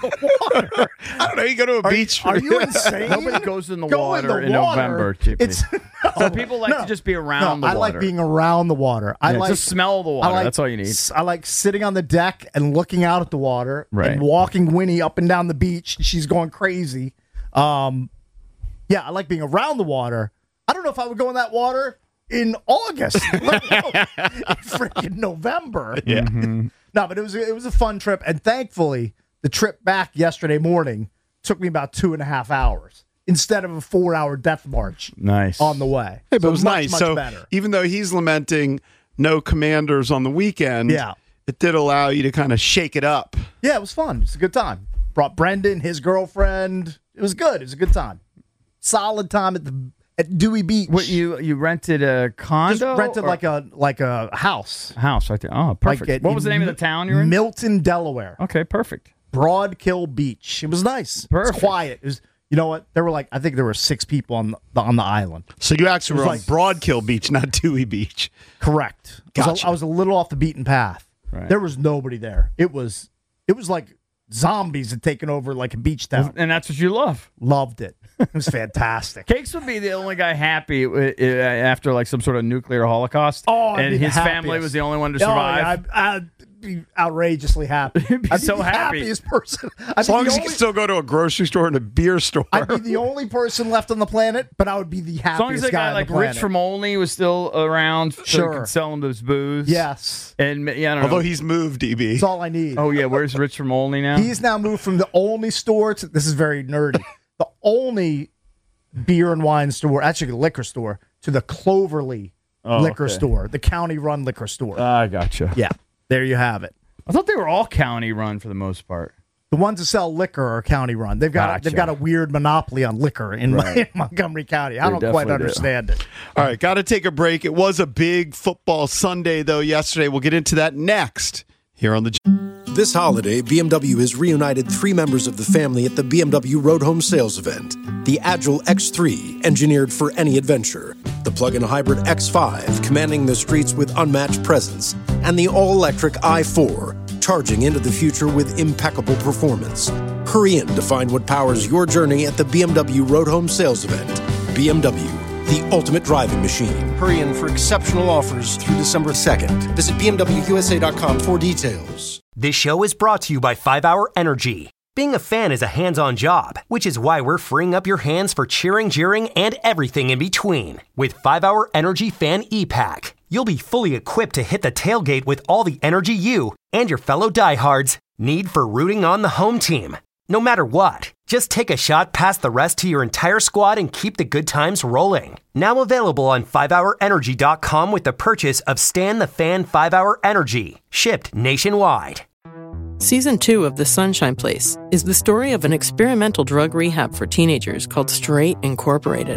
Speaker 4: I don't know. You go to a
Speaker 5: Are,
Speaker 4: beach.
Speaker 5: are you insane?
Speaker 6: Nobody goes in the
Speaker 5: Go
Speaker 6: water
Speaker 5: the
Speaker 6: in
Speaker 5: water.
Speaker 6: November, Chippy.
Speaker 5: It's
Speaker 6: So people like
Speaker 5: no,
Speaker 6: to just be
Speaker 5: no,
Speaker 6: around the
Speaker 5: I
Speaker 6: water.
Speaker 5: like being around the water. I
Speaker 6: Yeah,
Speaker 5: like
Speaker 6: just smell the
Speaker 5: I
Speaker 6: water.
Speaker 5: like-
Speaker 6: That's all you need.
Speaker 5: I like sitting on the deck and looking out at the water
Speaker 6: Right.
Speaker 5: and walking Winnie up and down the beach. She's going crazy. Um, yeah, I like being around the water. I don't know if I would go in that water in August, let alone in freaking November.
Speaker 4: Yeah.
Speaker 6: Mm-hmm.
Speaker 5: No, but it was it was a fun trip, and thankfully, the trip back yesterday morning took me about two and a half hours instead of a four-hour death march
Speaker 6: Nice.
Speaker 5: on the way.
Speaker 4: Hey, but
Speaker 5: So
Speaker 4: it was
Speaker 5: much,
Speaker 4: nice.
Speaker 5: Much
Speaker 4: so
Speaker 5: better.
Speaker 4: even though he's lamenting no commanders on the weekend,
Speaker 5: Yeah.
Speaker 4: it did allow you to kind of shake it up.
Speaker 5: Yeah, it was fun. It was a good time. Brought Brendan, his girlfriend. It was good. It was a good time. Solid time at the at Dewey Beach.
Speaker 6: What you you rented a condo?
Speaker 5: just rented
Speaker 6: or
Speaker 5: like a like a house.
Speaker 6: house right there. Oh, perfect.
Speaker 5: Like at-
Speaker 6: what was the name of the town you were in?
Speaker 5: Milton, Delaware.
Speaker 6: Okay, perfect.
Speaker 5: Broadkill Beach. It was nice. It was
Speaker 6: Perfect.
Speaker 5: quiet. It was. You know what? There were like I think there were six people on the on the island.
Speaker 4: So you actually were
Speaker 5: It
Speaker 4: on
Speaker 5: was
Speaker 4: Broadkill Beach, not Dewey Beach.
Speaker 5: Correct. I was,
Speaker 4: Gotcha.
Speaker 5: a, I was a little off the beaten path.
Speaker 6: Right.
Speaker 5: There was nobody there. It was it was like zombies had taken over like a beach town.
Speaker 6: And that's what you love.
Speaker 5: Loved it. It was fantastic.
Speaker 6: Cakes would be the only guy happy uh, uh, after like some sort of nuclear holocaust.
Speaker 5: Oh, I'd
Speaker 6: and
Speaker 5: be the
Speaker 6: his family
Speaker 5: happiest.
Speaker 6: was the only one to
Speaker 5: Oh,
Speaker 6: survive.
Speaker 5: yeah, I'd, I'd be outrageously happy.
Speaker 6: You'd be
Speaker 5: I'd
Speaker 6: so
Speaker 5: the
Speaker 6: happy.
Speaker 5: happiest person. I'd
Speaker 4: As
Speaker 5: be
Speaker 4: long
Speaker 5: the
Speaker 4: as you
Speaker 5: only,
Speaker 4: can still go to a grocery store and a beer store.
Speaker 5: I'd be the only person left on the planet, but I would be the happiest
Speaker 6: as long as that
Speaker 5: guy
Speaker 6: guy
Speaker 5: on
Speaker 6: like
Speaker 5: the planet.
Speaker 6: Rich from Olney was still around, so
Speaker 5: Sure.
Speaker 6: he could sell him those booze.
Speaker 5: Yes,
Speaker 6: And yeah, I don't
Speaker 4: Although
Speaker 6: know.
Speaker 4: he's moved, D B.
Speaker 5: that's all I need.
Speaker 6: Oh yeah, where's Rich from Olney now?
Speaker 5: He's now moved from the only store to this is very nerdy. The only beer and wine store, actually liquor store, to the Cloverly
Speaker 6: Oh,
Speaker 5: liquor
Speaker 6: okay.
Speaker 5: store, the county-run liquor store.
Speaker 6: I gotcha.
Speaker 5: yeah, There you have it.
Speaker 6: I thought they were all county run for the most part.
Speaker 5: The ones that sell liquor are county run. They've got
Speaker 6: Gotcha.
Speaker 5: they've got a weird monopoly on liquor in,
Speaker 6: Right.
Speaker 5: in Montgomery County. I
Speaker 6: They
Speaker 5: don't quite
Speaker 6: definitely do.
Speaker 5: understand it.
Speaker 4: All right, got to take a break. It was a big football Sunday, though, yesterday. We'll get into that next here on the...
Speaker 2: This holiday, B M W has reunited three members of the family at the B M W Road Home Sales Event. The Agile X three, engineered for any adventure. The plug-in hybrid X five, commanding the streets with unmatched presence. And the all-electric i four, charging into the future with impeccable performance. Hurry in to find what powers your journey at the B M W Road Home Sales Event. B M W, the ultimate driving machine. Hurry in for exceptional offers through December second. Visit B M W U S A dot com for details.
Speaker 9: This show is brought to you by five hour Energy. Being a fan is a hands-on job, which is why we're freeing up your hands for cheering, jeering, and everything in between. With five hour Energy Fan E-Pack, you'll be fully equipped to hit the tailgate with all the energy you and your fellow diehards need for rooting on the home team. No matter what, just take a shot past the rest to your entire squad and keep the good times rolling. Now available on five hour energy dot com with the purchase of Stan the Fan five hour Energy, shipped nationwide.
Speaker 10: Season two of The Sunshine Place is the story of an experimental drug rehab for teenagers called Straight Incorporated,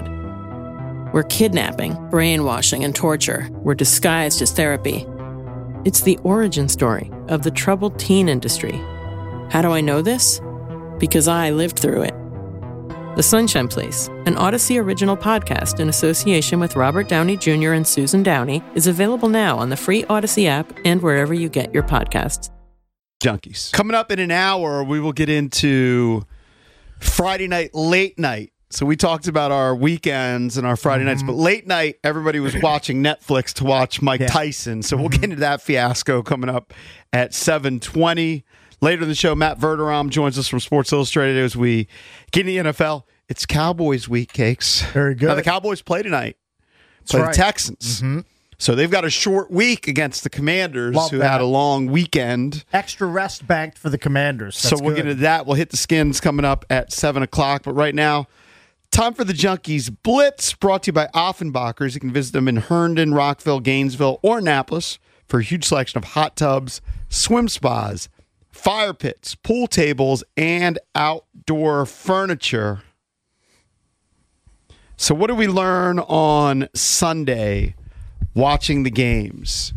Speaker 10: where kidnapping, brainwashing, and torture were disguised as therapy. It's the origin story of the troubled teen industry. How do I know this? Because I lived through it. The Sunshine Place, an Odyssey original podcast in association with Robert Downey Junior and Susan Downey, is available now on the free Odyssey app and wherever you get your podcasts.
Speaker 4: Junkies. Coming up in an hour, we will get into Friday night, late night. So we talked about our weekends and our Friday mm-hmm. nights, but late night, everybody was watching Netflix to watch Mike yeah. Tyson. So mm-hmm. we'll get into that fiasco coming up at seven twenty. Later in the show, Matt Verderam joins us from Sports Illustrated as we get in the N F L. It's Cowboys week, Cakes.
Speaker 5: Very good.
Speaker 4: Now, the Cowboys play tonight.
Speaker 5: That's
Speaker 4: play
Speaker 5: right.
Speaker 4: the Texans.
Speaker 5: Mm-hmm.
Speaker 4: So they've got a short week against the Commanders,
Speaker 5: Love
Speaker 4: who
Speaker 5: that.
Speaker 4: had a long weekend.
Speaker 5: Extra rest banked for the Commanders. That's
Speaker 4: so we'll
Speaker 5: good.
Speaker 4: get into that. We'll hit the Skins coming up at seven o'clock. But right now, time for the Junkies Blitz, brought to you by Offenbachers. You can visit them in Herndon, Rockville, Gainesville, or Annapolis for a huge selection of hot tubs, swim spas, fire pits, pool tables, and outdoor furniture. So what did we learn on Sunday watching the games?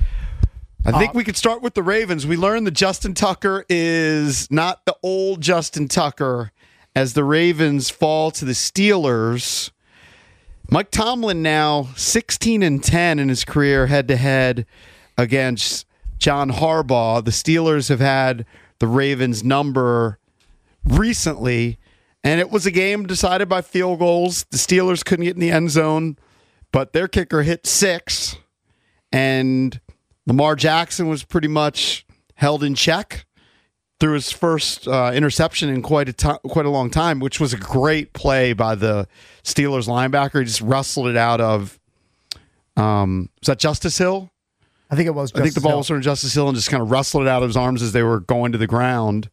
Speaker 4: I think uh, we could start with the Ravens. We learned that Justin Tucker is not the old Justin Tucker as the Ravens fall to the Steelers. Mike Tomlin now sixteen and ten in his career head-to-head against John Harbaugh. The Steelers have had the Ravens number recently, and it was a game decided by field goals. The Steelers couldn't get in the end zone, but their kicker hit six, and Lamar Jackson was pretty much held in check through his first uh, interception in quite a to- quite a long time, which was a great play by the Steelers linebacker. He just wrestled it out of, um, was that Justice Hill?
Speaker 5: I think it was Justice
Speaker 4: I think the ball
Speaker 5: Hill.
Speaker 4: was from Justice Hill and just kind of wrestled it out of his arms as they were going to the ground.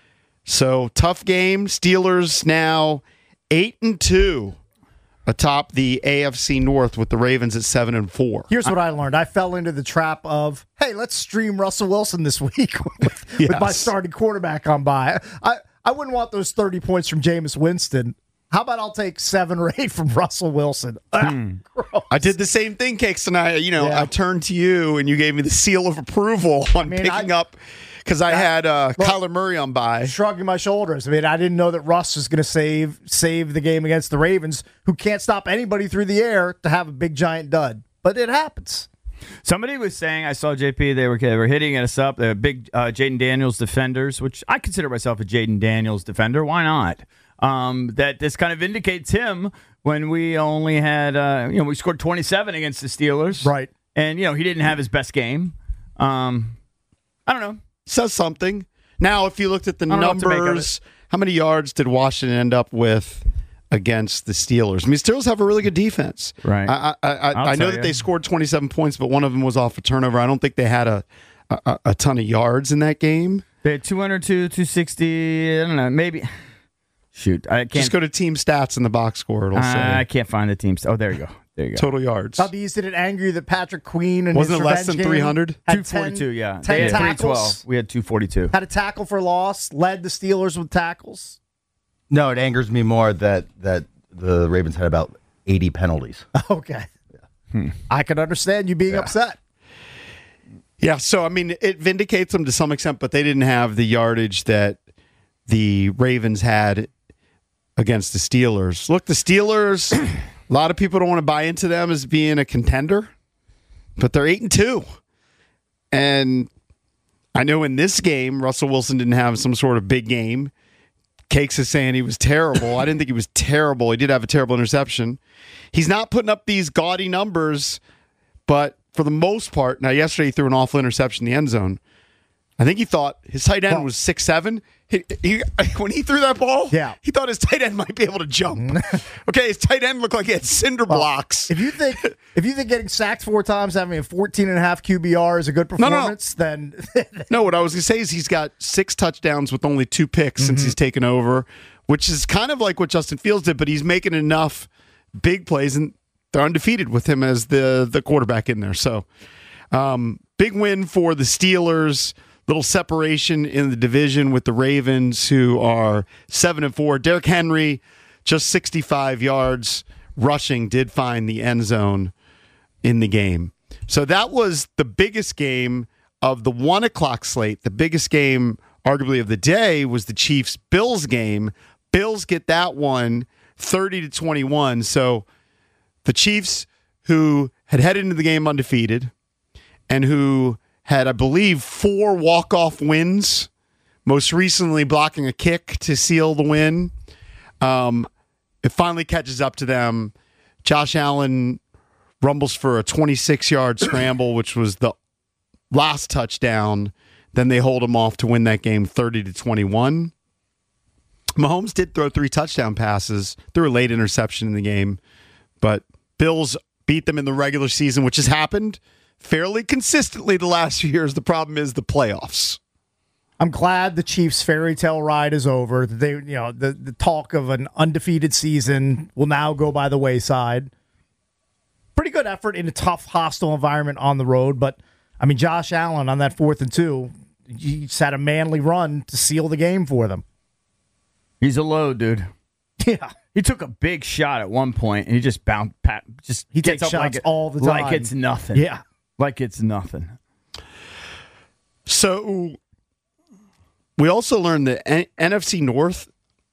Speaker 4: So tough game. Steelers now eight and two atop the A F C North with the Ravens at seven and four.
Speaker 5: Here's what I learned. I fell into the trap of, hey, let's stream Russell Wilson this week with,
Speaker 4: Yes.
Speaker 5: with my starting quarterback on by. I, I wouldn't want those thirty points from Jameis Winston. How about I'll take seven or eight from Russell Wilson?
Speaker 4: Hmm.
Speaker 5: Ah,
Speaker 4: I did the same thing, Cakes, and I, you know,
Speaker 5: Yeah.
Speaker 4: I turned to you and you gave me the seal of approval on
Speaker 5: mean,
Speaker 4: picking
Speaker 5: I-
Speaker 4: up because I,
Speaker 5: I-
Speaker 4: had uh,
Speaker 5: look,
Speaker 4: Kyler Murray on by.
Speaker 5: Shrugging my shoulders. I mean, I didn't know that Russ was going to save save the game against the Ravens, who can't stop anybody through the air, to have a big giant dud. But it happens.
Speaker 6: Somebody was saying, I saw J P, they were, they were hitting us up. They're big uh, Jaden Daniels defenders, which I consider myself a Jaden Daniels defender. Why not? Um, that this kind of indicates him when we only had, uh, you know, we scored twenty-seven against the Steelers.
Speaker 5: Right.
Speaker 6: And, you know, he didn't have his best game. Um, I don't know.
Speaker 4: Says something. Now, if you looked at the
Speaker 6: I don't know what to make of
Speaker 4: numbers, how many yards did Washington end up with against the Steelers? I mean, Steelers have a really good defense.
Speaker 6: Right.
Speaker 4: I I, I, I know
Speaker 6: tell
Speaker 4: that
Speaker 6: you.
Speaker 4: they scored twenty-seven points, but one of them was off a turnover. I don't think they had a, a, a ton of yards in that game.
Speaker 6: They had two hundred two, two sixty, I don't know, maybe. Shoot, I can't.
Speaker 4: Just go to team stats in the box score. It'll
Speaker 6: uh,
Speaker 4: say.
Speaker 6: I can't find the teams. Oh, there you go. There you go.
Speaker 4: total yards.
Speaker 5: Valdez, did it anger you that Patrick Queen and
Speaker 4: Wasn't
Speaker 5: his
Speaker 4: it less
Speaker 5: revenge
Speaker 4: than
Speaker 5: game
Speaker 4: three hundred?
Speaker 5: had
Speaker 6: two forty-two,
Speaker 5: ten
Speaker 6: yeah.
Speaker 5: ten
Speaker 6: They had
Speaker 5: tackles?
Speaker 6: three twelve. We had two forty-two.
Speaker 5: Had a tackle for loss, led the Steelers with tackles.
Speaker 7: No, it angers me more that that the Ravens had about eighty penalties.
Speaker 5: Okay. I can understand you being
Speaker 7: Yeah.
Speaker 5: upset.
Speaker 4: Yeah, so I mean, it vindicates them to some extent, but they didn't have the yardage that the Ravens had against the Steelers. Look, the Steelers, a lot of people don't want to buy into them as being a contender, but they're eight and two. And I know in this game, Russell Wilson didn't have some sort of big game. Cakes is saying he was terrible. I didn't think he was terrible. He did have a terrible interception. He's not putting up these gaudy numbers, but for the most part, now yesterday he threw an awful interception in the end zone. I think he thought his tight end was six seven. He, he, when he threw that ball,
Speaker 5: Yeah.
Speaker 4: he thought his tight end might be able to jump. Okay, his tight end looked like he had cinder blocks.
Speaker 5: If you think if you think getting sacked four times, having a fourteen and a half Q B R is a good
Speaker 4: No, no.
Speaker 5: performance, then
Speaker 4: No, what I was going to say is he's got six touchdowns with only two picks since he's taken over, which is kind of like what Justin Fields did, but he's making enough big plays, and they're undefeated with him as the, the quarterback in there. So, um, big win for the Steelers. Little separation in the division with the Ravens, who are seven and four. Derrick Henry, just sixty-five yards rushing, did find the end zone in the game. So that was the biggest game of the one o'clock slate. The biggest game, arguably, of the day was the Chiefs-Bills game. Bills get that one thirty to twenty-one. So the Chiefs, who had headed into the game undefeated and who had, I believe, four walk-off wins, most recently blocking a kick to seal the win. Um, it finally catches up to them. Josh Allen rumbles for a twenty-six-yard scramble, which was the last touchdown. Then they hold him off to win that game thirty to twenty-one. Mahomes did throw three touchdown passes, threw a late interception in the game, but Bills beat them in the regular season, which has happened fairly consistently the last few years. The problem is the playoffs.
Speaker 5: I'm glad the Chiefs' fairy tale ride is over. They, you know, the, the talk of an undefeated season will now go by the wayside. Pretty good effort in a tough, hostile environment on the road, but I mean, Josh Allen on that fourth and two, he just had a manly run to seal the game for them.
Speaker 6: He's a load, dude.
Speaker 5: Yeah.
Speaker 6: He took a big shot at one point, and he just bounced, pat, just
Speaker 5: He
Speaker 6: gets
Speaker 5: takes
Speaker 6: up
Speaker 5: shots
Speaker 6: like it,
Speaker 5: all the
Speaker 6: like
Speaker 5: time.
Speaker 6: it's nothing.
Speaker 5: Yeah.
Speaker 6: Like it's nothing.
Speaker 4: So we also learned that N- NFC North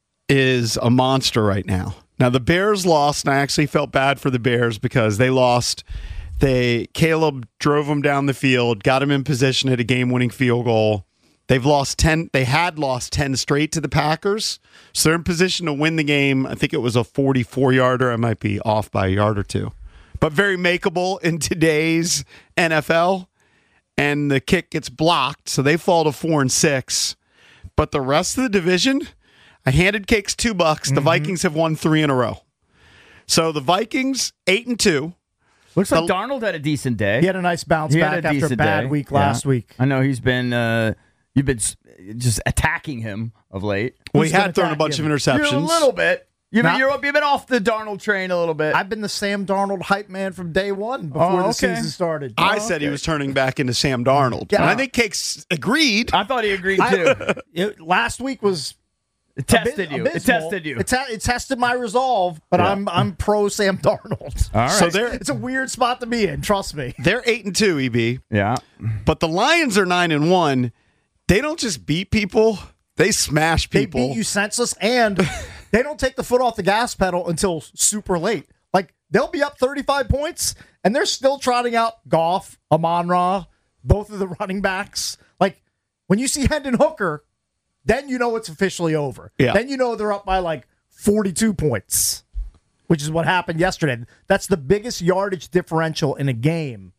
Speaker 4: is a monster right now. Now the Bears lost, and I actually felt bad for the Bears because they lost. They Caleb drove them down the field, got them in position at a game-winning field goal. They've lost ten. They had lost ten straight to the Packers, so they're in position to win the game. I think it was a forty-four yarder. I might be off by a yard or two, but very makeable in today's N F L. And the kick gets blocked, so they fall to four and six. But the rest of the division, I handed Cakes two bucks. The Vikings have won three in a row. So the Vikings eight and two.
Speaker 6: Looks like
Speaker 4: The-
Speaker 6: Darnold had a decent day.
Speaker 5: He had a nice bounce
Speaker 6: He had
Speaker 5: back
Speaker 6: a
Speaker 5: after a
Speaker 6: decent
Speaker 5: bad
Speaker 6: day.
Speaker 5: week
Speaker 6: Yeah.
Speaker 5: last week.
Speaker 6: I know he's been uh, you've been s- just attacking him of late.
Speaker 4: Well,
Speaker 5: Who's
Speaker 4: he had
Speaker 5: gonna
Speaker 4: thrown a
Speaker 5: attack
Speaker 4: bunch
Speaker 5: him?
Speaker 4: of interceptions.
Speaker 6: You're a little bit. You've been,
Speaker 5: Not-
Speaker 6: you're, you've been off the Darnold train a little bit.
Speaker 5: I've been the Sam Darnold hype man from day one before
Speaker 6: Oh,
Speaker 5: the
Speaker 6: okay.
Speaker 5: season started.
Speaker 4: I said he was turning back into Sam Darnold.
Speaker 5: Yeah.
Speaker 4: And I think Cakes agreed.
Speaker 6: I thought he agreed too.
Speaker 5: It- last week was
Speaker 6: It tested
Speaker 5: abi-
Speaker 6: you. It
Speaker 5: abysmal.
Speaker 6: tested you.
Speaker 5: It, te- it tested my resolve, but
Speaker 6: Yeah.
Speaker 5: I'm I'm pro Sam Darnold.
Speaker 6: All right.
Speaker 4: So they're
Speaker 5: It's a weird spot to be in. Trust me.
Speaker 4: they're eight and two, E B.
Speaker 6: yeah.
Speaker 4: But the Lions are nine and one. They don't just beat people; they smash
Speaker 5: They
Speaker 4: people.
Speaker 5: beat you senseless, and they don't take the foot off the gas pedal until super late. Like they'll be up thirty-five points, and they're still trotting out Goff, Amon-Ra, both of the running backs. Like when you see Hendon Hooker, then you know it's officially over.
Speaker 4: Yeah.
Speaker 5: Then you know they're up by like forty-two points, which is what happened yesterday. That's the biggest yardage differential in a game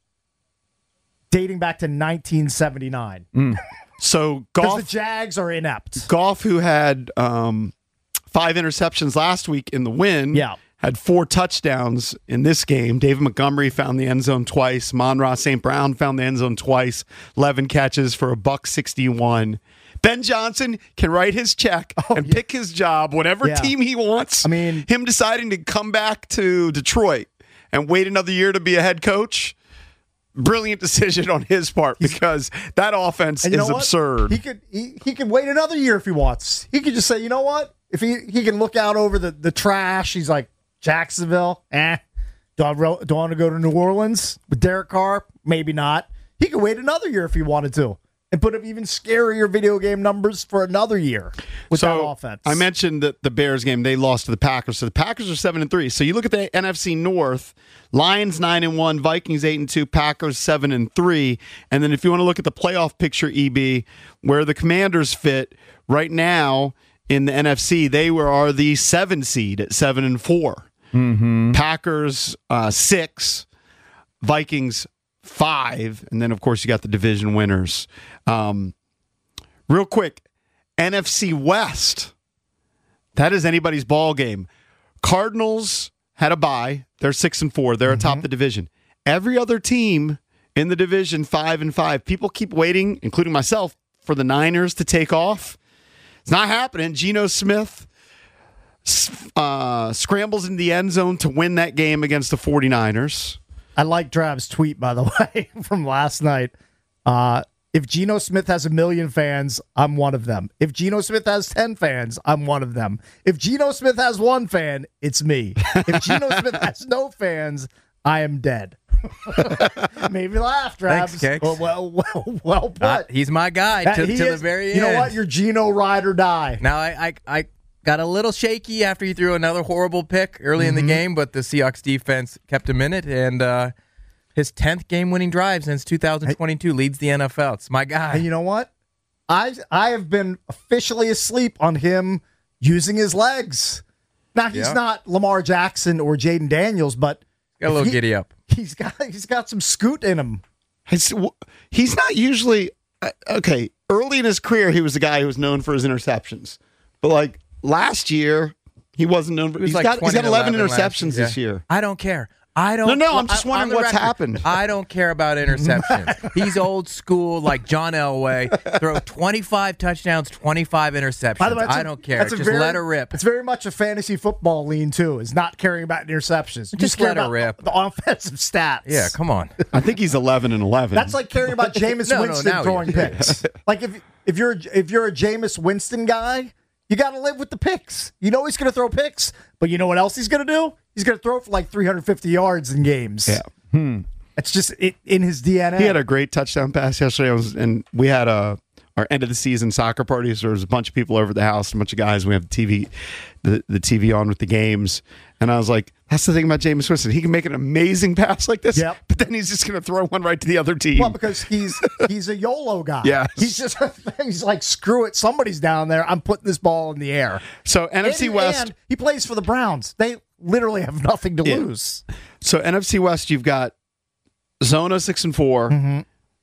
Speaker 5: dating back to nineteen seventy-nine.
Speaker 4: so
Speaker 5: Because
Speaker 4: Goff,
Speaker 5: the Jags are inept.
Speaker 4: Goff, who had um, five interceptions last week in the win,
Speaker 5: Yeah.
Speaker 4: had four touchdowns in this game. David Montgomery found the end zone twice. Mon-Ra Saint Brown found the end zone twice. eleven catches for a buck sixty-one. Ben Johnson can write his check and
Speaker 5: yeah.
Speaker 4: pick his job, whatever
Speaker 5: Yeah.
Speaker 4: team he wants.
Speaker 5: I mean-
Speaker 4: him deciding to come back to Detroit and wait another year to be a head coach, brilliant decision on his part because that offense
Speaker 5: And you know
Speaker 4: is
Speaker 5: what?
Speaker 4: absurd.
Speaker 5: He could he, he could wait another year if he wants. He could just say, you know what? If he he can look out over the, the trash, he's like, Jacksonville, eh. Do I, ro- do I want to go to New Orleans with Derek Carr? Maybe not. He could wait another year if he wanted to and put up even scarier video game numbers for another year with
Speaker 4: so
Speaker 5: that offense.
Speaker 4: I mentioned that the Bears game, they lost to the Packers. So the Packers are seven and three. So you look at the N F C North, Lions nine and one, Vikings eight and two, Packers seven and three. And then if you want to look at the playoff picture, E B, where the Commanders fit right now in the N F C, they were are the seven seed at seven and four.
Speaker 6: Mm-hmm.
Speaker 4: Packers uh, six, Vikings five, and then of course you got the division winners. Um, real quick, N F C West. That is anybody's ball game. Cardinals had a bye. They're six and four. They're atop the division. Every other team in the division five and five. People keep waiting, including myself, for the Niners to take off. It's not happening. Geno Smith uh, scrambles in the end zone to win that game against the 49ers.
Speaker 5: I like Drab's tweet, by the way, from last night. Uh, if Geno Smith has a million fans, I'm one of them. If Geno Smith has ten fans, I'm one of them. If Geno Smith has one fan, it's me. If Geno Smith has no fans, I am dead. Made me laugh, Drabs.
Speaker 8: Thanks, Kicks.
Speaker 5: Well, well, well, well put.
Speaker 8: Uh, he's my guy
Speaker 5: That-
Speaker 8: to,
Speaker 5: he
Speaker 8: to the
Speaker 5: is-
Speaker 8: very
Speaker 5: You
Speaker 8: end.
Speaker 5: know what? You're Geno ride or die.
Speaker 8: Now, I, I, I got a little shaky after he threw another horrible pick early in the game, but the Seahawks defense kept him in it, and uh, his tenth game-winning drive since two thousand twenty-two leads the N F L. It's my guy.
Speaker 5: And you know what? I I have been officially asleep on him using his legs. Now he's
Speaker 8: Yeah.
Speaker 5: not Lamar Jackson or Jaden Daniels, but
Speaker 8: Got a little
Speaker 5: he-
Speaker 8: giddy up.
Speaker 5: He's got he's got some scoot in him.
Speaker 4: He's, he's not usually uh, okay. Early in his career, he was a guy who was known for his interceptions, but like last year, he wasn't known for.
Speaker 8: He was
Speaker 4: He's
Speaker 8: like
Speaker 4: got he's
Speaker 8: twenty
Speaker 4: got
Speaker 8: and
Speaker 4: eleven
Speaker 8: eleven last
Speaker 4: interceptions
Speaker 8: year.
Speaker 4: this year.
Speaker 8: I don't care. I don't.
Speaker 4: No, no, I'm just
Speaker 8: I-
Speaker 4: wondering
Speaker 8: on the
Speaker 4: what's
Speaker 8: record,
Speaker 4: happened.
Speaker 8: I don't care about interceptions. He's old school, like John Elway. Throw twenty-five touchdowns, twenty-five interceptions.
Speaker 5: By the way, that's
Speaker 8: I
Speaker 5: a-
Speaker 8: don't care.
Speaker 5: that's a
Speaker 8: Just
Speaker 5: very-
Speaker 8: let her rip.
Speaker 5: It's very much a fantasy football lean too. Is not caring about interceptions. You
Speaker 8: Just
Speaker 5: care
Speaker 8: let her
Speaker 5: about
Speaker 8: rip.
Speaker 5: the offensive stats.
Speaker 8: Yeah, come on.
Speaker 4: I think he's eleven and eleven.
Speaker 5: That's like caring about Jameis
Speaker 8: No, no,
Speaker 5: Winston
Speaker 8: now he
Speaker 5: throwing
Speaker 8: is.
Speaker 5: picks. Like if if you're if you're a Jameis Winston guy, you got to live with the picks. You know he's going to throw picks, but you know what else he's going to do? He's going to throw for like three hundred fifty yards in games.
Speaker 4: Yeah.
Speaker 5: Hmm. It's just it, in his D N A.
Speaker 4: He had a great touchdown pass yesterday, I was, and we had a our end of the season soccer party. So there was a bunch of people over at the house, a bunch of guys. We have the T V, the, the T V on with the games, and I was like, "That's the thing about Jameis Winston. He can make an amazing pass like this,
Speaker 5: Yep.
Speaker 4: but then he's just going to throw one right to the other team."
Speaker 5: Well, because he's he's a YOLO guy.
Speaker 4: Yes.
Speaker 5: He's just he's like, screw it. Somebody's down there. I'm putting this ball in the air.
Speaker 4: so N F C
Speaker 5: And-
Speaker 4: West.
Speaker 5: and he plays for the Browns. They literally have nothing to
Speaker 4: Yeah.
Speaker 5: lose.
Speaker 4: So N F C West, you've got Zona six and four.
Speaker 5: Mm-hmm.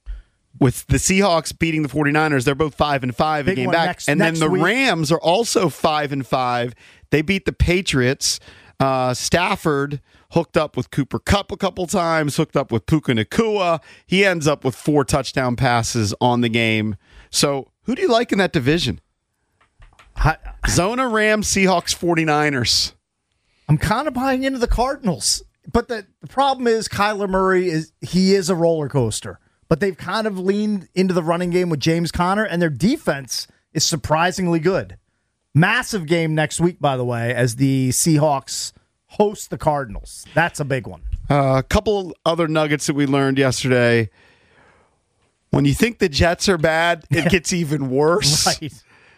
Speaker 4: With the Seahawks beating the 49ers, they're both five and five a
Speaker 5: Big
Speaker 4: game
Speaker 5: one
Speaker 4: back.
Speaker 5: next-
Speaker 4: and
Speaker 5: next
Speaker 4: then the
Speaker 5: week.
Speaker 4: Rams are also five and five. They beat the Patriots. Uh, Stafford hooked up with Cooper Kupp a couple times, hooked up with Puka Nacua. He ends up with four touchdown passes on the game. So who do you like in that division?
Speaker 5: I,
Speaker 4: Zona, Rams, Seahawks, 49ers.
Speaker 5: I'm kind of buying into the Cardinals. But the, the problem is Kyler Murray is he is a roller coaster. But they've kind of leaned into the running game with James Conner, and their defense is surprisingly good. Massive game next week, by the way, as the Seahawks host the Cardinals. That's a big one.
Speaker 4: Uh, a couple other nuggets that we learned yesterday. When you think the Jets are bad, it gets even worse.
Speaker 5: Right.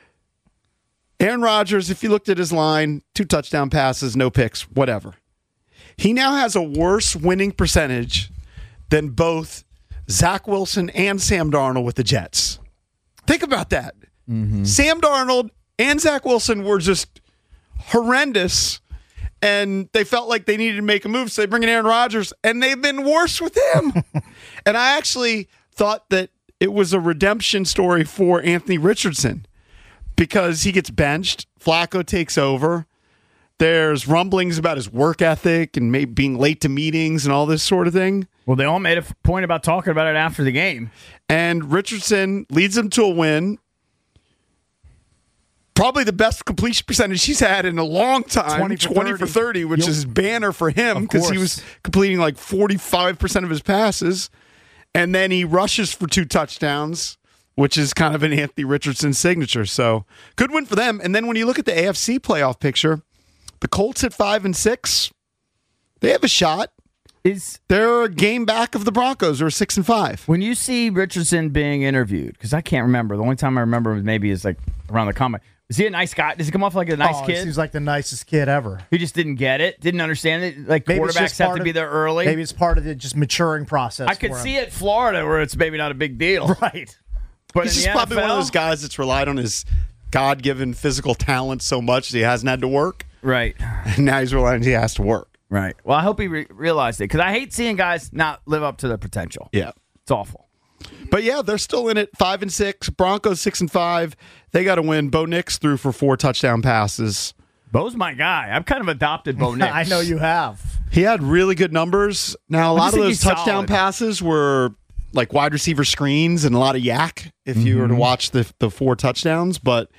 Speaker 4: Aaron Rodgers, if you looked at his line, two touchdown passes, no picks, whatever. He now has a worse winning percentage than both Zach Wilson and Sam Darnold with the Jets. Think about that.
Speaker 5: Mm-hmm.
Speaker 4: Sam Darnold and Zach Wilson were just horrendous, and they felt like they needed to make a move, so they bring in Aaron Rodgers, and they've been worse with him. And I actually thought that it was a redemption story for Anthony Richardson because he gets benched, Flacco takes over. There's rumblings about his work ethic and maybe being late to meetings and all this sort of thing.
Speaker 6: Well, they all made a f- point about talking about it after the game.
Speaker 4: And Richardson leads them to a win. probably the best completion percentage he's had in a long time,
Speaker 5: twenty for
Speaker 4: twenty for
Speaker 5: thirty.
Speaker 4: thirty, which
Speaker 5: Yep.
Speaker 4: is banner for him
Speaker 5: Of
Speaker 4: because he
Speaker 5: course.
Speaker 4: was completing like forty-five percent of his passes. And then he rushes for two touchdowns, which is kind of an Anthony Richardson signature. So good win for them. And then when you look at the A F C playoff picture, the Colts at five and six, they have a shot.
Speaker 6: Is
Speaker 4: They're a game back of the Broncos, who are six and five.
Speaker 6: when you see Richardson being interviewed, because I can't remember. The only time I remember was maybe is like around the combine. Is he a nice guy? Does he come off like a nice
Speaker 5: oh,
Speaker 6: kid?
Speaker 5: He's like the nicest kid ever.
Speaker 6: He just didn't get it, didn't understand it. Like
Speaker 5: Maybe it's
Speaker 6: quarterbacks
Speaker 5: just
Speaker 6: have
Speaker 5: part
Speaker 6: to
Speaker 5: of-
Speaker 6: be there early.
Speaker 5: Maybe it's part of the just maturing process.
Speaker 6: I could
Speaker 5: for him.
Speaker 6: see it Florida where it's maybe not a big deal.
Speaker 5: Right.
Speaker 6: But
Speaker 4: He's
Speaker 6: in
Speaker 4: just
Speaker 6: the
Speaker 4: probably
Speaker 6: N F L,
Speaker 4: one of those guys that's relied on his God-given physical talent so much that he hasn't had to work.
Speaker 6: Right.
Speaker 4: And now he's relying he has to work.
Speaker 6: Right. Well, I hope he re- realized it because I hate seeing guys not live up to their potential.
Speaker 4: Yeah.
Speaker 6: It's awful.
Speaker 4: But yeah, they're still in it. Five and six. Broncos six and five. They got to win. Bo Nix threw for four touchdown passes.
Speaker 6: Bo's my guy. I've kind of adopted Bo Nix.
Speaker 5: I know you have.
Speaker 4: He had really good numbers. Now a
Speaker 6: I
Speaker 4: lot
Speaker 6: just
Speaker 4: of
Speaker 6: think
Speaker 4: those
Speaker 6: he's
Speaker 4: touchdown
Speaker 6: solid.
Speaker 4: passes were like wide receiver screens and a lot of yak. If you were to watch the the four touchdowns, but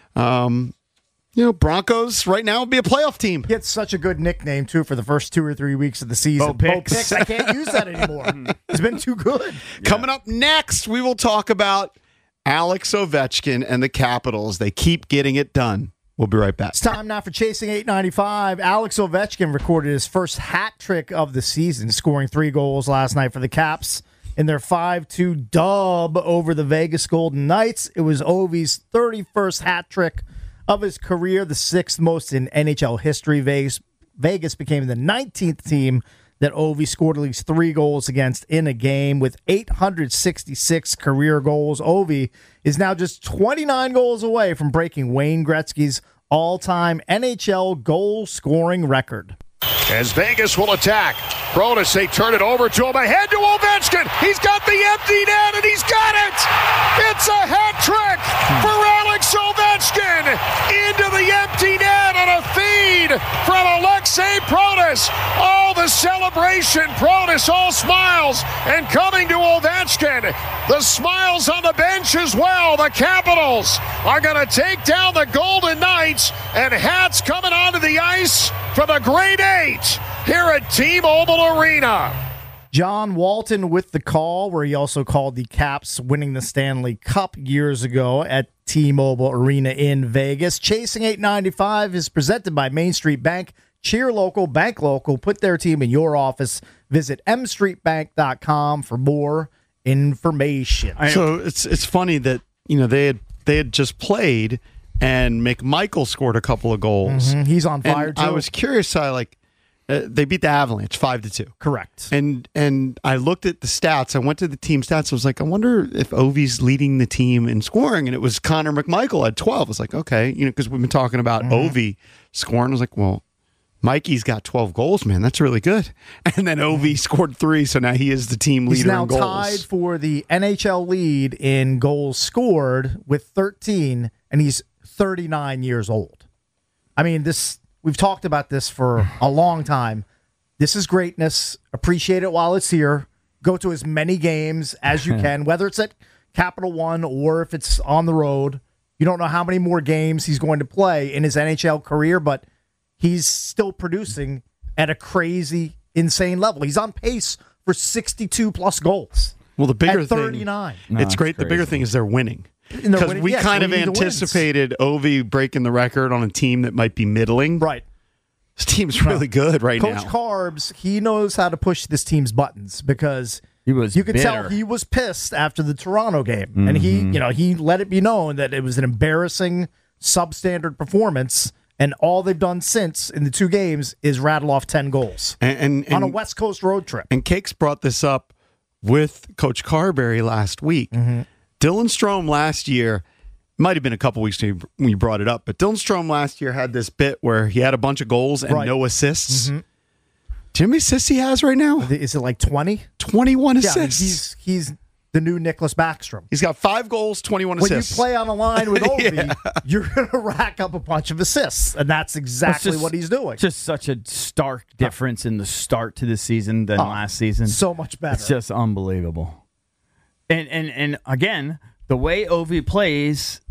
Speaker 4: um, you know, Broncos right now would be a playoff team.
Speaker 5: He had such a good nickname, too, for the first two or three weeks of the season.
Speaker 6: Bo Picks.
Speaker 5: I can't use that anymore. It's been too good.
Speaker 4: Coming up next, we will talk about Alex Ovechkin and the Capitals. They keep getting it done. We'll be right back.
Speaker 5: It's time now for Chasing eight ninety-five. Alex Ovechkin recorded his first hat trick of the season, scoring three goals last night for the Caps in their five two dub over the Vegas Golden Knights. It was Ovi's thirty-first hat trick of his career, the sixth most in N H L history. Vegas, Vegas became the nineteenth team that Ovi scored at least three goals against in a game with eight hundred sixty-six career goals. Ovi is now just twenty-nine goals away from breaking Wayne Gretzky's all-time N H L goal-scoring record.
Speaker 11: As Vegas will attack. Bronis, they turn it over to him. Ahead to Ovechkin. He's got the empty net, and he's got it. It's a hat trick for Alex Ovechkin. Into the empty net on a feed from Alexei Pronis. All the celebration. Pronis all smiles. And coming to Ovechkin. The smiles on the bench as well. The Capitals are going to take down the Golden Knights. And hats coming onto the ice for the Great Eight here at T-Mobile Arena.
Speaker 5: John Walton with the call, where he also called the Caps winning the Stanley Cup years ago at T-Mobile Arena in Vegas. Chasing eight ninety-five is presented by Main Street Bank. Cheer local, bank local. Put their team in your office. Visit m street bank dot com for more information.
Speaker 4: So it's it's funny that you know they had they had just played and McMichael scored a couple of goals.
Speaker 5: Mhm, he's on fire,
Speaker 4: And
Speaker 5: too.
Speaker 4: I was curious. I like uh, they beat the Avalanche five to two.
Speaker 5: Correct.
Speaker 4: And and I looked at the stats. I went to the team stats. I was like, I wonder if Ovi's leading the team in scoring, and it was Connor McMichael at twelve. I was like, okay, you know, because we've been talking about
Speaker 5: Mm-hmm.
Speaker 4: Ovi scoring. I was like, well, Mikey's got twelve goals, man. That's really good. And then Ovi scored three, so now he is the team leader
Speaker 5: He's now
Speaker 4: in goals.
Speaker 5: tied for the N H L lead in goals scored with thirteen, and he's thirty-nine years old. I mean, this we've talked about this for a long time. This is greatness. Appreciate it while it's here. Go to as many games as you can, whether it's at Capital One or if it's on the road. You don't know how many more games he's going to play in his N H L career, but he's still producing at a crazy, insane level. He's on pace for sixty-two plus goals.
Speaker 4: Well, the bigger
Speaker 5: at
Speaker 4: thing,
Speaker 5: thirty-nine.
Speaker 4: it's great. The bigger thing is they're winning.
Speaker 5: And they're
Speaker 4: Because
Speaker 5: winning-
Speaker 4: we
Speaker 5: yes,
Speaker 4: kind of
Speaker 5: leading the wins.
Speaker 4: anticipated Ovi breaking the record on a team that might be middling.
Speaker 5: Right.
Speaker 4: This team's really good right
Speaker 5: Coach
Speaker 4: now.
Speaker 5: Carbs, he knows how to push this team's buttons because
Speaker 6: He was
Speaker 5: you could
Speaker 6: bitter.
Speaker 5: tell he was pissed after the Toronto game. And he, you know, he let it be known that it was an embarrassing, substandard performance. And all they've done since in the two games is rattle off ten goals
Speaker 4: and, and, and
Speaker 5: on a West Coast road trip.
Speaker 4: And Cakes brought this up with Coach Carberry last week.
Speaker 5: Mm-hmm.
Speaker 4: Dylan Strome last year, might have been a couple weeks when you brought it up, but Dylan Strome last year had this bit where he had a bunch of goals and
Speaker 5: Right.
Speaker 4: no assists.
Speaker 5: Mhm.
Speaker 4: Do you know how many assists he has right now?
Speaker 5: Is it like twenty?
Speaker 4: twenty-one
Speaker 5: Yeah,
Speaker 4: assists.
Speaker 5: he's he's the new Nicholas Backstrom.
Speaker 4: He's got five goals, twenty-one
Speaker 5: When
Speaker 4: assists.
Speaker 5: you play on a line with Ovi,
Speaker 4: Yeah.
Speaker 5: you're going to rack up a bunch of assists, and that's exactly
Speaker 6: just-
Speaker 5: what he's doing.
Speaker 6: Just such a stark difference in the start to the season than
Speaker 5: Oh,
Speaker 6: last season.
Speaker 5: so much better.
Speaker 6: It's just unbelievable. And and and again, the way Ovi plays,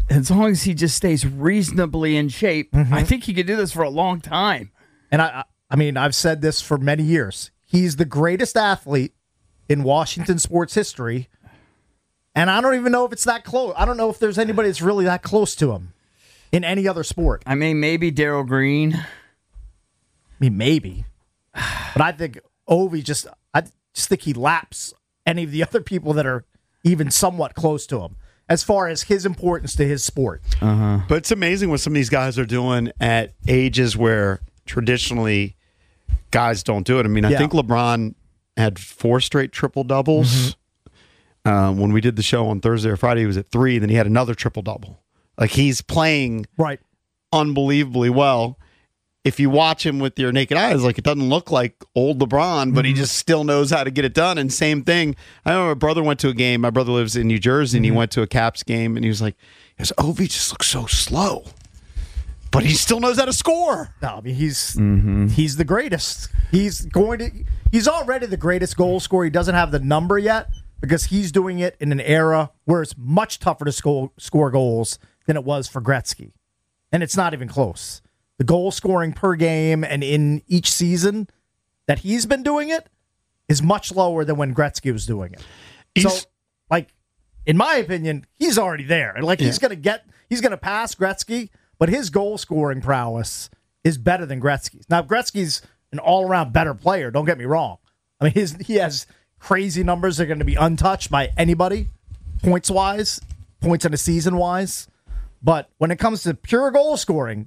Speaker 6: as long as he just stays reasonably in shape,
Speaker 5: Mm-hmm.
Speaker 6: I think he could do this for a long time.
Speaker 5: And I, I mean, I've said this for many years. He's the greatest athlete in Washington sports history. And I don't even know if it's that close. I don't know if there's anybody that's really that close to him in any other sport.
Speaker 6: I mean, maybe Darryl Green.
Speaker 5: I mean, maybe. But I think Ovi just, I just think he laps any of the other people that are even somewhat close to him as far as his importance to his sport.
Speaker 6: Uh-huh.
Speaker 4: But it's amazing what some of these guys are doing at ages where traditionally guys don't do it. I mean, I
Speaker 5: Yeah.
Speaker 4: think LeBron had four straight triple doubles.
Speaker 5: Mm-hmm.
Speaker 4: Um, when we did the show on Thursday or Friday, he was at three. Then he had another triple double. Like he's playing
Speaker 5: Right.
Speaker 4: unbelievably well. If you watch him with your naked eyes, like it doesn't look like old LeBron, but he just still knows how to get it done. And same thing. I remember my brother went to a game. My brother lives in New Jersey, and he went to a Caps game, and he was like, "His Ovi just looks so slow, but he still knows how to score."
Speaker 5: No, I mean he's he's the greatest. He's going to he's already the greatest goal scorer. He doesn't have the number yet because he's doing it in an era where it's much tougher to score score goals than it was for Gretzky, and it's not even close. The goal scoring per game and in each season that he's been doing it is much lower than when Gretzky was doing it. So,
Speaker 4: He's-
Speaker 5: like, in my opinion, he's already there. Like, he's
Speaker 4: Yeah.
Speaker 5: gonna get, he's gonna pass Gretzky, but his goal scoring prowess is better than Gretzky's. Now, Gretzky's an all around better player. Don't get me wrong. I mean, his he has crazy numbers that are going to be untouched by anybody, points wise, points in a season wise. But when it comes to pure goal scoring,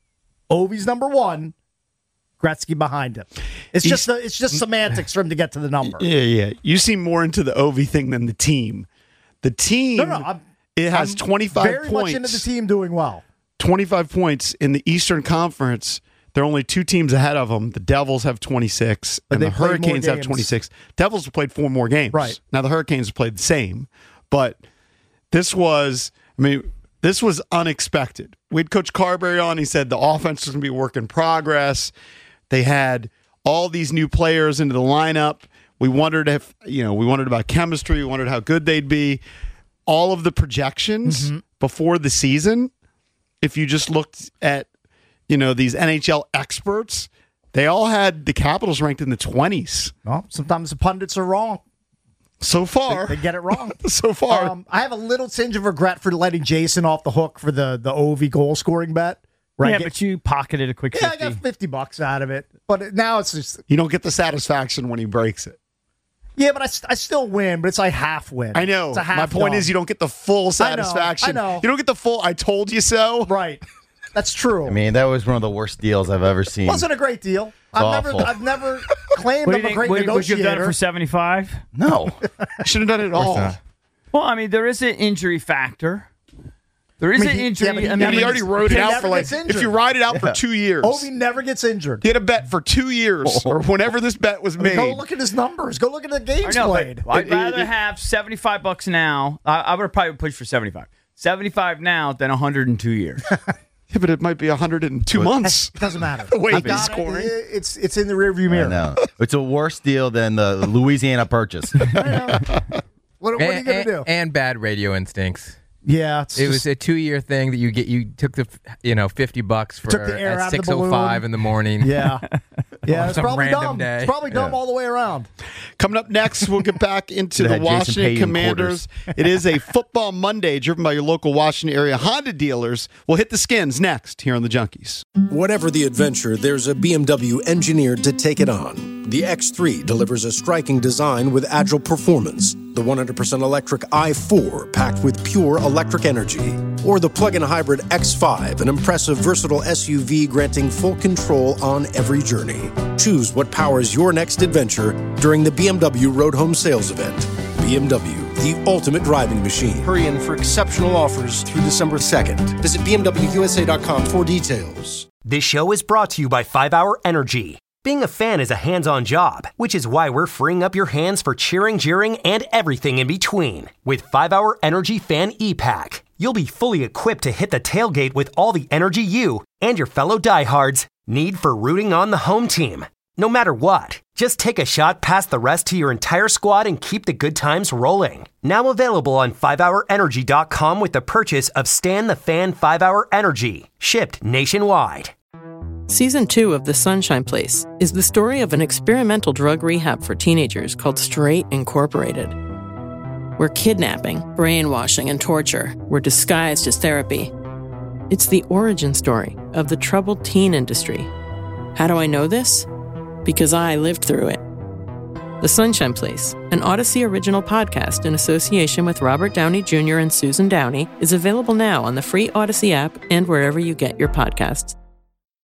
Speaker 5: Ovi's number one, Gretzky behind him. It's
Speaker 4: He's-
Speaker 5: just the, it's just semantics for him to get to the number.
Speaker 4: Yeah, yeah. You seem more into the Ovi thing than the team. The team,
Speaker 5: No, no, I'm,
Speaker 4: it has
Speaker 5: I'm
Speaker 4: twenty-five
Speaker 5: very
Speaker 4: points.
Speaker 5: much into the team doing well.
Speaker 4: twenty-five points in the Eastern Conference. There are only two teams ahead of them. The Devils have twenty-six,
Speaker 5: But
Speaker 4: and
Speaker 5: they
Speaker 4: the
Speaker 5: played more
Speaker 4: Hurricanes have
Speaker 5: games.
Speaker 4: twenty-six. Devils have played four more games.
Speaker 5: Right.
Speaker 4: Now, the Hurricanes have played the same, but this was, I mean, this was unexpected. We had Coach Carberry on. He said the offense was going to be a work in progress. They had all these new players into the lineup. We wondered if, you know, we wondered about chemistry. We wondered how good they'd be. All of the projections
Speaker 5: Mm-hmm.
Speaker 4: before the season, if you just looked at, you know, these N H L experts, they all had the Capitals ranked in the twenties.
Speaker 5: Well, sometimes the pundits are wrong.
Speaker 4: So far.
Speaker 5: They get it wrong.
Speaker 4: so far.
Speaker 5: Um, I have a little tinge of regret for letting Jason off the hook for the, the Ovi goal scoring bet. Right?
Speaker 6: Yeah, but you pocketed a quick
Speaker 5: yeah,
Speaker 6: fifty.
Speaker 5: I got fifty bucks out of it. But it, now it's just,
Speaker 4: you don't get the satisfaction when he breaks it.
Speaker 5: yeah, but I, st- I still win, but it's like half win.
Speaker 4: I know.
Speaker 5: It's a half
Speaker 4: My point
Speaker 5: dog.
Speaker 4: is you don't get the full
Speaker 5: I know,
Speaker 4: satisfaction.
Speaker 5: I know.
Speaker 4: You don't get the full I told you so.
Speaker 5: Right. That's true.
Speaker 7: I mean, that was one of the worst deals I've ever seen.
Speaker 5: Wasn't a great deal. I've
Speaker 7: awful.
Speaker 5: never, I've never claimed
Speaker 6: What do
Speaker 5: I'm
Speaker 6: you
Speaker 5: a
Speaker 6: think?
Speaker 5: great
Speaker 6: Would, would you
Speaker 5: negotiator.
Speaker 6: have done it for seventy-five?
Speaker 7: No.
Speaker 4: I should have done it at all.
Speaker 7: not.
Speaker 6: Well, I mean, there is an injury factor. There is
Speaker 5: I mean,
Speaker 6: an
Speaker 5: he-
Speaker 6: injury.
Speaker 5: yeah, but he
Speaker 6: I
Speaker 4: And
Speaker 6: mean,
Speaker 4: he already wrote it
Speaker 5: He
Speaker 4: out
Speaker 5: never
Speaker 4: for like
Speaker 5: gets injured.
Speaker 4: if you ride it out for two years.
Speaker 5: Ovi never gets injured.
Speaker 4: He had a bet for two years or whenever this bet was
Speaker 5: I mean,
Speaker 4: made.
Speaker 5: go look at his numbers. Go look at the
Speaker 6: I
Speaker 5: games
Speaker 6: know,
Speaker 5: played.
Speaker 6: but I'd
Speaker 4: It- it-
Speaker 6: rather
Speaker 4: it-
Speaker 6: have seventy-five bucks now. I, I would probably push for seventy-five. seventy-five now than one hundred in two years.
Speaker 4: Yeah, but it might be one hundred in two months.
Speaker 5: It doesn't matter.
Speaker 4: The way
Speaker 5: I
Speaker 4: he's
Speaker 5: got it.
Speaker 4: scoring.
Speaker 5: It's it's in the rearview
Speaker 7: I
Speaker 5: mirror.
Speaker 7: know. It's a worse deal than the Louisiana purchase.
Speaker 5: What, what are you
Speaker 8: and,
Speaker 5: gonna
Speaker 8: and-
Speaker 5: do?
Speaker 8: and bad radio instincts.
Speaker 5: Yeah, it's
Speaker 8: It
Speaker 5: just-
Speaker 8: was a two-year thing that you get. You took the, you know, fifty bucks for
Speaker 5: Took the air out
Speaker 8: at
Speaker 5: of the
Speaker 8: six oh five
Speaker 5: balloon.
Speaker 8: in the morning.
Speaker 5: yeah, yeah. It's
Speaker 8: Some
Speaker 5: probably
Speaker 8: random
Speaker 5: dumb.
Speaker 8: day.
Speaker 5: It's probably dumb
Speaker 7: Yeah.
Speaker 5: all the way around.
Speaker 4: Coming up next, we'll get back into
Speaker 7: Could've
Speaker 4: the
Speaker 7: had Jason
Speaker 4: Washington
Speaker 7: Payton
Speaker 4: Commanders. It is a football Monday driven by your local Washington area Honda dealers. We'll hit the skins next here on the Junkies.
Speaker 2: Whatever the adventure, there's a B M W engineered to take it on. The X three delivers a striking design with agile performance. The one hundred percent electric i four packed with pure electric energy. Or the plug-in hybrid X five, an impressive versatile S U V granting full control on every journey. Choose what powers your next adventure during the B M W Road Home Sales Event. B M W, the ultimate driving machine. Hurry in for exceptional offers through December second. Visit B M W U S A dot com for details.
Speaker 9: This show is brought to you by five hour Energy. Being a fan is a hands-on job, which is why we're freeing up your hands for cheering, jeering, and everything in between. With five hour Energy Fan E-Pack, you'll be fully equipped to hit the tailgate with all the energy you and your fellow diehards need for rooting on the home team. No matter what, just take a shot past the rest to your entire squad and keep the good times rolling. Now available on five hour energy dot com with the purchase of Stan the Fan five hour Energy, shipped nationwide.
Speaker 10: Season two of The Sunshine Place is the story of an experimental drug rehab for teenagers called Straight Incorporated, where kidnapping, brainwashing, and torture were disguised as therapy. It's the origin story of the troubled teen industry. How do I know this? Because I lived through it. The Sunshine Place, an Odyssey original podcast in association with Robert Downey Junior and Susan Downey, is available now on the free Odyssey app and wherever you get your podcasts.